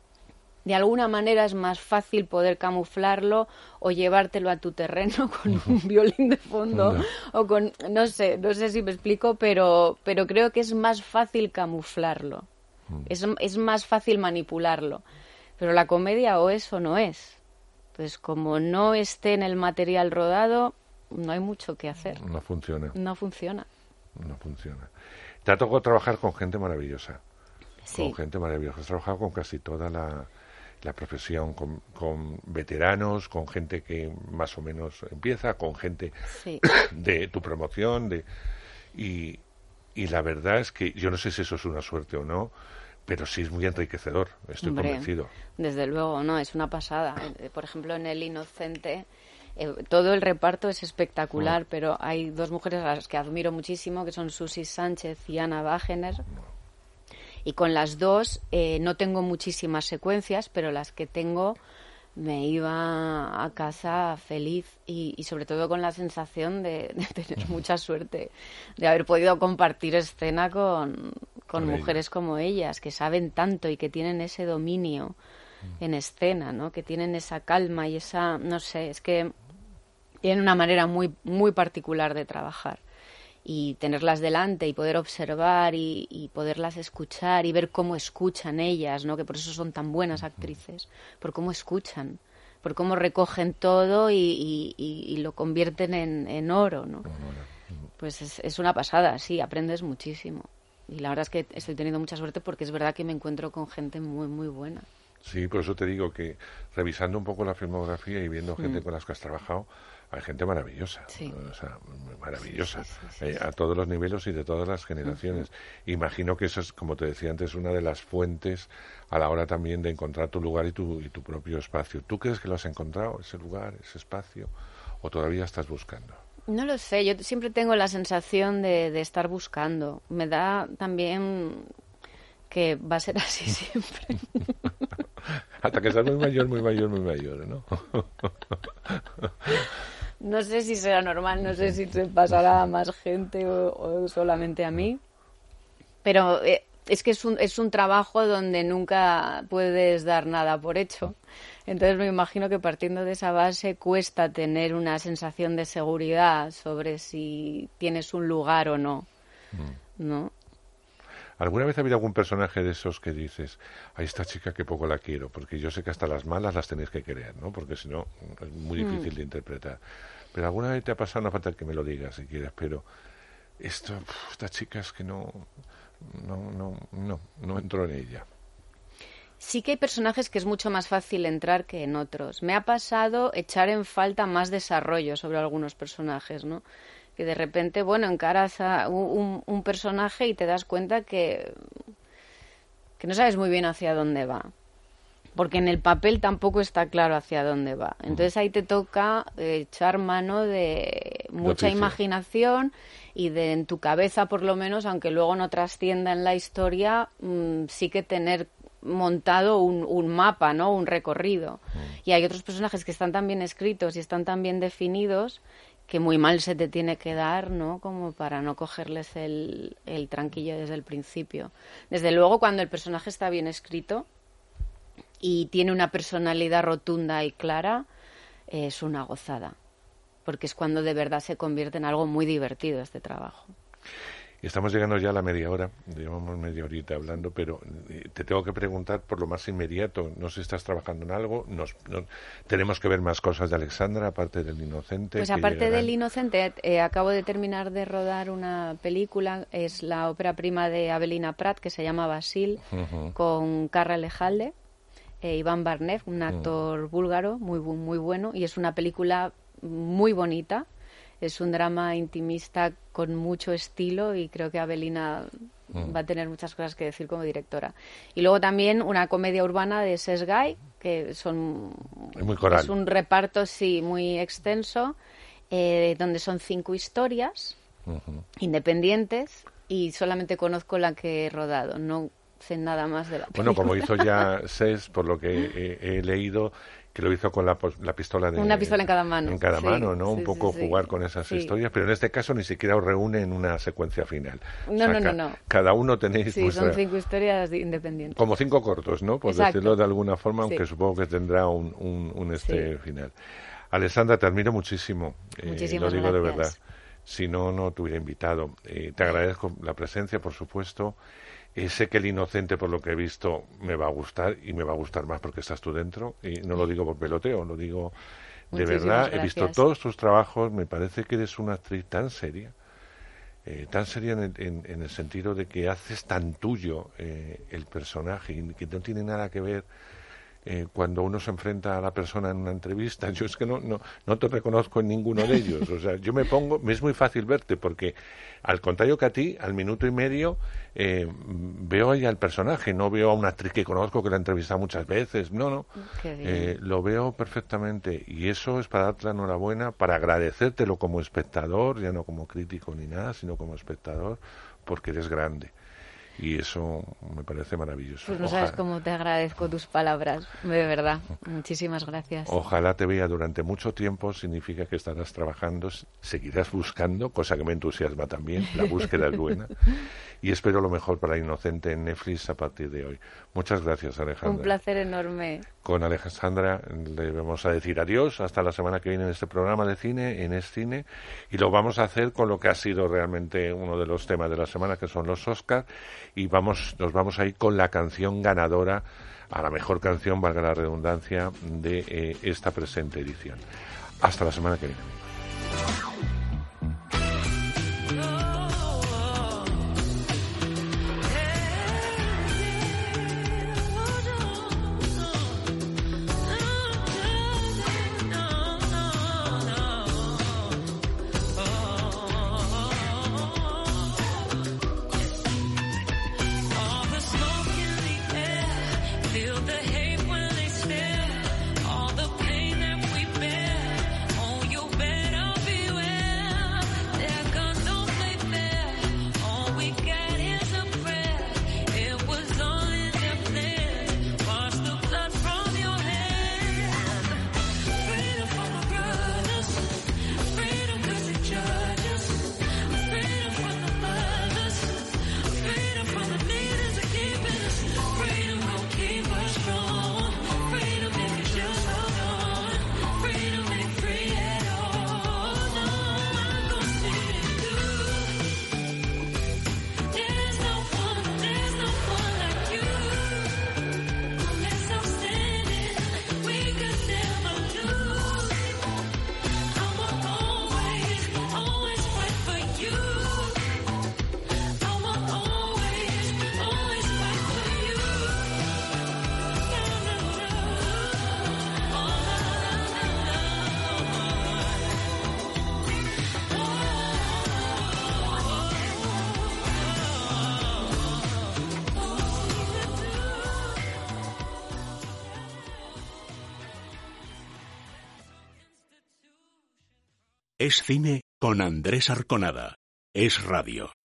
Speaker 4: de alguna manera es más fácil poder camuflarlo o llevártelo a tu terreno con un violín de fondo no. o con, no sé, no sé si me explico, pero, pero creo que es más fácil camuflarlo, mm. es, es más fácil manipularlo. Pero la comedia o es o no es. Pues como no esté en el material rodado, no hay mucho que hacer.
Speaker 2: No funciona.
Speaker 4: No funciona.
Speaker 2: No funciona. Te ha tocado trabajar con gente maravillosa.
Speaker 4: Sí.
Speaker 2: Con gente maravillosa. Has trabajado con casi toda la, la profesión, con, con veteranos, con gente que más o menos empieza, con gente
Speaker 4: sí.
Speaker 2: de tu promoción. de y, y la verdad es que yo no sé si eso es una suerte o no, pero sí es muy enriquecedor, estoy
Speaker 4: Hombre,
Speaker 2: convencido.
Speaker 4: Desde luego, no, es una pasada. Por ejemplo, en El Inocente, eh, todo el reparto es espectacular, no. pero hay dos mujeres a las que admiro muchísimo, que son Susi Sánchez y Ana Wagener. No. Y con las dos eh, no tengo muchísimas secuencias, pero las que tengo me iba a casa feliz y, y sobre todo con la sensación de, de tener mucha suerte, de haber podido compartir escena con... con mujeres como ellas, que saben tanto y que tienen ese dominio mm. en escena, ¿no? Que tienen esa calma y esa, no sé, es que tienen una manera muy muy particular de trabajar. Y tenerlas delante y poder observar y, y poderlas escuchar y ver cómo escuchan ellas, ¿no? Que por eso son tan buenas actrices, por cómo escuchan, por cómo recogen todo y, y, y, y lo convierten en, en oro, ¿no? Pues es, es una pasada, sí, aprendes muchísimo. Y la verdad es que estoy teniendo mucha suerte porque es verdad que me encuentro con gente muy, muy buena.
Speaker 2: Sí, por eso te digo que revisando un poco la filmografía y viendo gente mm. con las que has trabajado, hay gente maravillosa,
Speaker 4: sí.
Speaker 2: o sea, maravillosa,
Speaker 4: sí, sí, sí,
Speaker 2: eh,
Speaker 4: sí.
Speaker 2: a todos los niveles y de todas las generaciones. Uh-huh. Imagino que eso es, como te decía antes, una de las fuentes a la hora también de encontrar tu lugar y tu, y tu propio espacio. ¿Tú crees que lo has encontrado, ese lugar, ese espacio, o todavía estás buscando?
Speaker 4: No lo sé, yo siempre tengo la sensación de, de estar buscando. Me da también que va a ser así siempre.
Speaker 2: Hasta que seas muy mayor, muy mayor, muy mayor, ¿no?
Speaker 4: No sé si será normal, no sé si se pasará a más gente o, o solamente a mí. Pero eh, es que es un, es un trabajo donde nunca puedes dar nada por hecho. Entonces me imagino que partiendo de esa base cuesta tener una sensación de seguridad sobre si tienes un lugar o no, ¿no?
Speaker 2: ¿Alguna vez ha habido algún personaje de esos que dices, a esta chica que poco la quiero? Porque yo sé que hasta las malas las tenéis que querer, ¿no? Porque si no, es muy difícil mm. de interpretar. Pero alguna vez te ha pasado, no falta que me lo digas si quieres, pero esto, esta chica es que no, no, no, no, no entro en ella.
Speaker 4: Sí que hay personajes que es mucho más fácil entrar que en otros. Me ha pasado echar en falta más desarrollo sobre algunos personajes, ¿no? que de repente, bueno, encaras a un, un personaje y te das cuenta que, que no sabes muy bien hacia dónde va. Porque en el papel tampoco está claro hacia dónde va. Entonces ahí te toca eh, echar mano de mucha
Speaker 2: Noticia.
Speaker 4: imaginación y de en tu cabeza, por lo menos, aunque luego no trascienda en la historia, mmm, sí que tener montado un, un mapa, ¿no? Un recorrido. Mm. Y hay otros personajes que están tan bien escritos y están tan bien definidos que muy mal se te tiene que dar, ¿no? Como para no cogerles el, el tranquillo desde el principio. Desde luego, cuando el personaje está bien escrito y tiene una personalidad rotunda y clara, es una gozada, porque es cuando de verdad se convierte en algo muy divertido este trabajo.
Speaker 2: Estamos llegando ya a la media hora, llevamos media horita hablando, pero te tengo que preguntar por lo más inmediato. No sé si estás trabajando en algo, nos, nos, tenemos que ver más cosas de Alexandra, aparte del Inocente.
Speaker 4: Pues aparte llegarán... del Inocente, eh, acabo de terminar de rodar una película, es la ópera prima de Avelina Prat, que se llama Basil, uh-huh. con Carra Lejalde. Eh, Iván Barnev, un actor mm. búlgaro muy muy bueno, y es una película muy bonita, es un drama intimista con mucho estilo y creo que Avelina mm. va a tener muchas cosas que decir como directora. Y luego también una comedia urbana de Sesgay, que son
Speaker 2: es, muy coral.
Speaker 4: Es un reparto sí muy extenso, eh, donde son cinco historias uh-huh. independientes y solamente conozco la que he rodado, no nada más de la película.
Speaker 2: Bueno, como hizo ya Ses, por lo que he, he leído, que lo hizo con la, la pistola de...
Speaker 4: Una pistola en cada mano.
Speaker 2: En cada
Speaker 4: sí,
Speaker 2: mano, ¿no?
Speaker 4: Sí,
Speaker 2: Un poco
Speaker 4: sí,
Speaker 2: jugar
Speaker 4: sí.
Speaker 2: con esas
Speaker 4: sí.
Speaker 2: historias, pero en este caso ni siquiera os reúne en una secuencia final.
Speaker 4: No,
Speaker 2: o sea,
Speaker 4: no, no,
Speaker 2: ca-
Speaker 4: no.
Speaker 2: Cada uno tenéis...
Speaker 4: Sí,
Speaker 2: vuestra...
Speaker 4: son cinco historias independientes.
Speaker 2: Como cinco cortos, ¿no? Por
Speaker 4: Exacto.
Speaker 2: decirlo de alguna forma, aunque
Speaker 4: sí.
Speaker 2: supongo que tendrá un, un, un este
Speaker 4: sí.
Speaker 2: final. Alessandra, te admiro muchísimo.
Speaker 4: Muchísimas
Speaker 2: eh, lo digo
Speaker 4: gracias.
Speaker 2: de verdad. Si no, no te hubiera invitado. Eh, te agradezco la presencia, por supuesto. Eh, sé que El Inocente, por lo que he visto, me va a gustar y me va a gustar más porque estás tú dentro. Y no lo digo por peloteo, lo digo de
Speaker 4: Muchísimas
Speaker 2: verdad.
Speaker 4: gracias.
Speaker 2: He visto todos tus trabajos. Me parece que eres una actriz tan seria, eh, tan seria en el, en, en el sentido de que haces tan tuyo eh, el personaje y que no tiene nada que ver. Eh, cuando uno se enfrenta a la persona en una entrevista, yo es que no, no, no te reconozco en ninguno de ellos. O sea, yo me pongo, me es muy fácil verte porque, al contrario que a ti, al minuto y medio eh, veo ya al personaje, no veo a una actriz que conozco que la he entrevistado muchas veces, no, no. Eh, lo veo perfectamente y eso es para darte la enhorabuena, para agradecértelo como espectador, ya no como crítico ni nada, sino como espectador, porque eres grande. Y eso me parece maravilloso.
Speaker 4: Pues no
Speaker 2: Ojalá,
Speaker 4: sabes cómo te agradezco tus palabras, de verdad. Muchísimas gracias.
Speaker 2: Ojalá te vea durante mucho tiempo, significa que estarás trabajando, seguirás buscando, cosa que me entusiasma también, la búsqueda es buena. Y espero lo mejor para Inocente en Netflix a partir de hoy. Muchas gracias, Alejandra.
Speaker 4: Un placer enorme.
Speaker 2: Con Alejandra le vamos a decir adiós hasta la semana que viene en este programa de cine, en Es Cine, y lo vamos a hacer con lo que ha sido realmente uno de los temas de la semana, que son los Oscars, y vamos, nos vamos a ir con la canción ganadora a la mejor canción, valga la redundancia, de eh, esta presente edición. Hasta la semana que viene.
Speaker 16: All the pain that we bear, oh, you better beware.
Speaker 1: Es cine con Andrés Arconada. Es radio.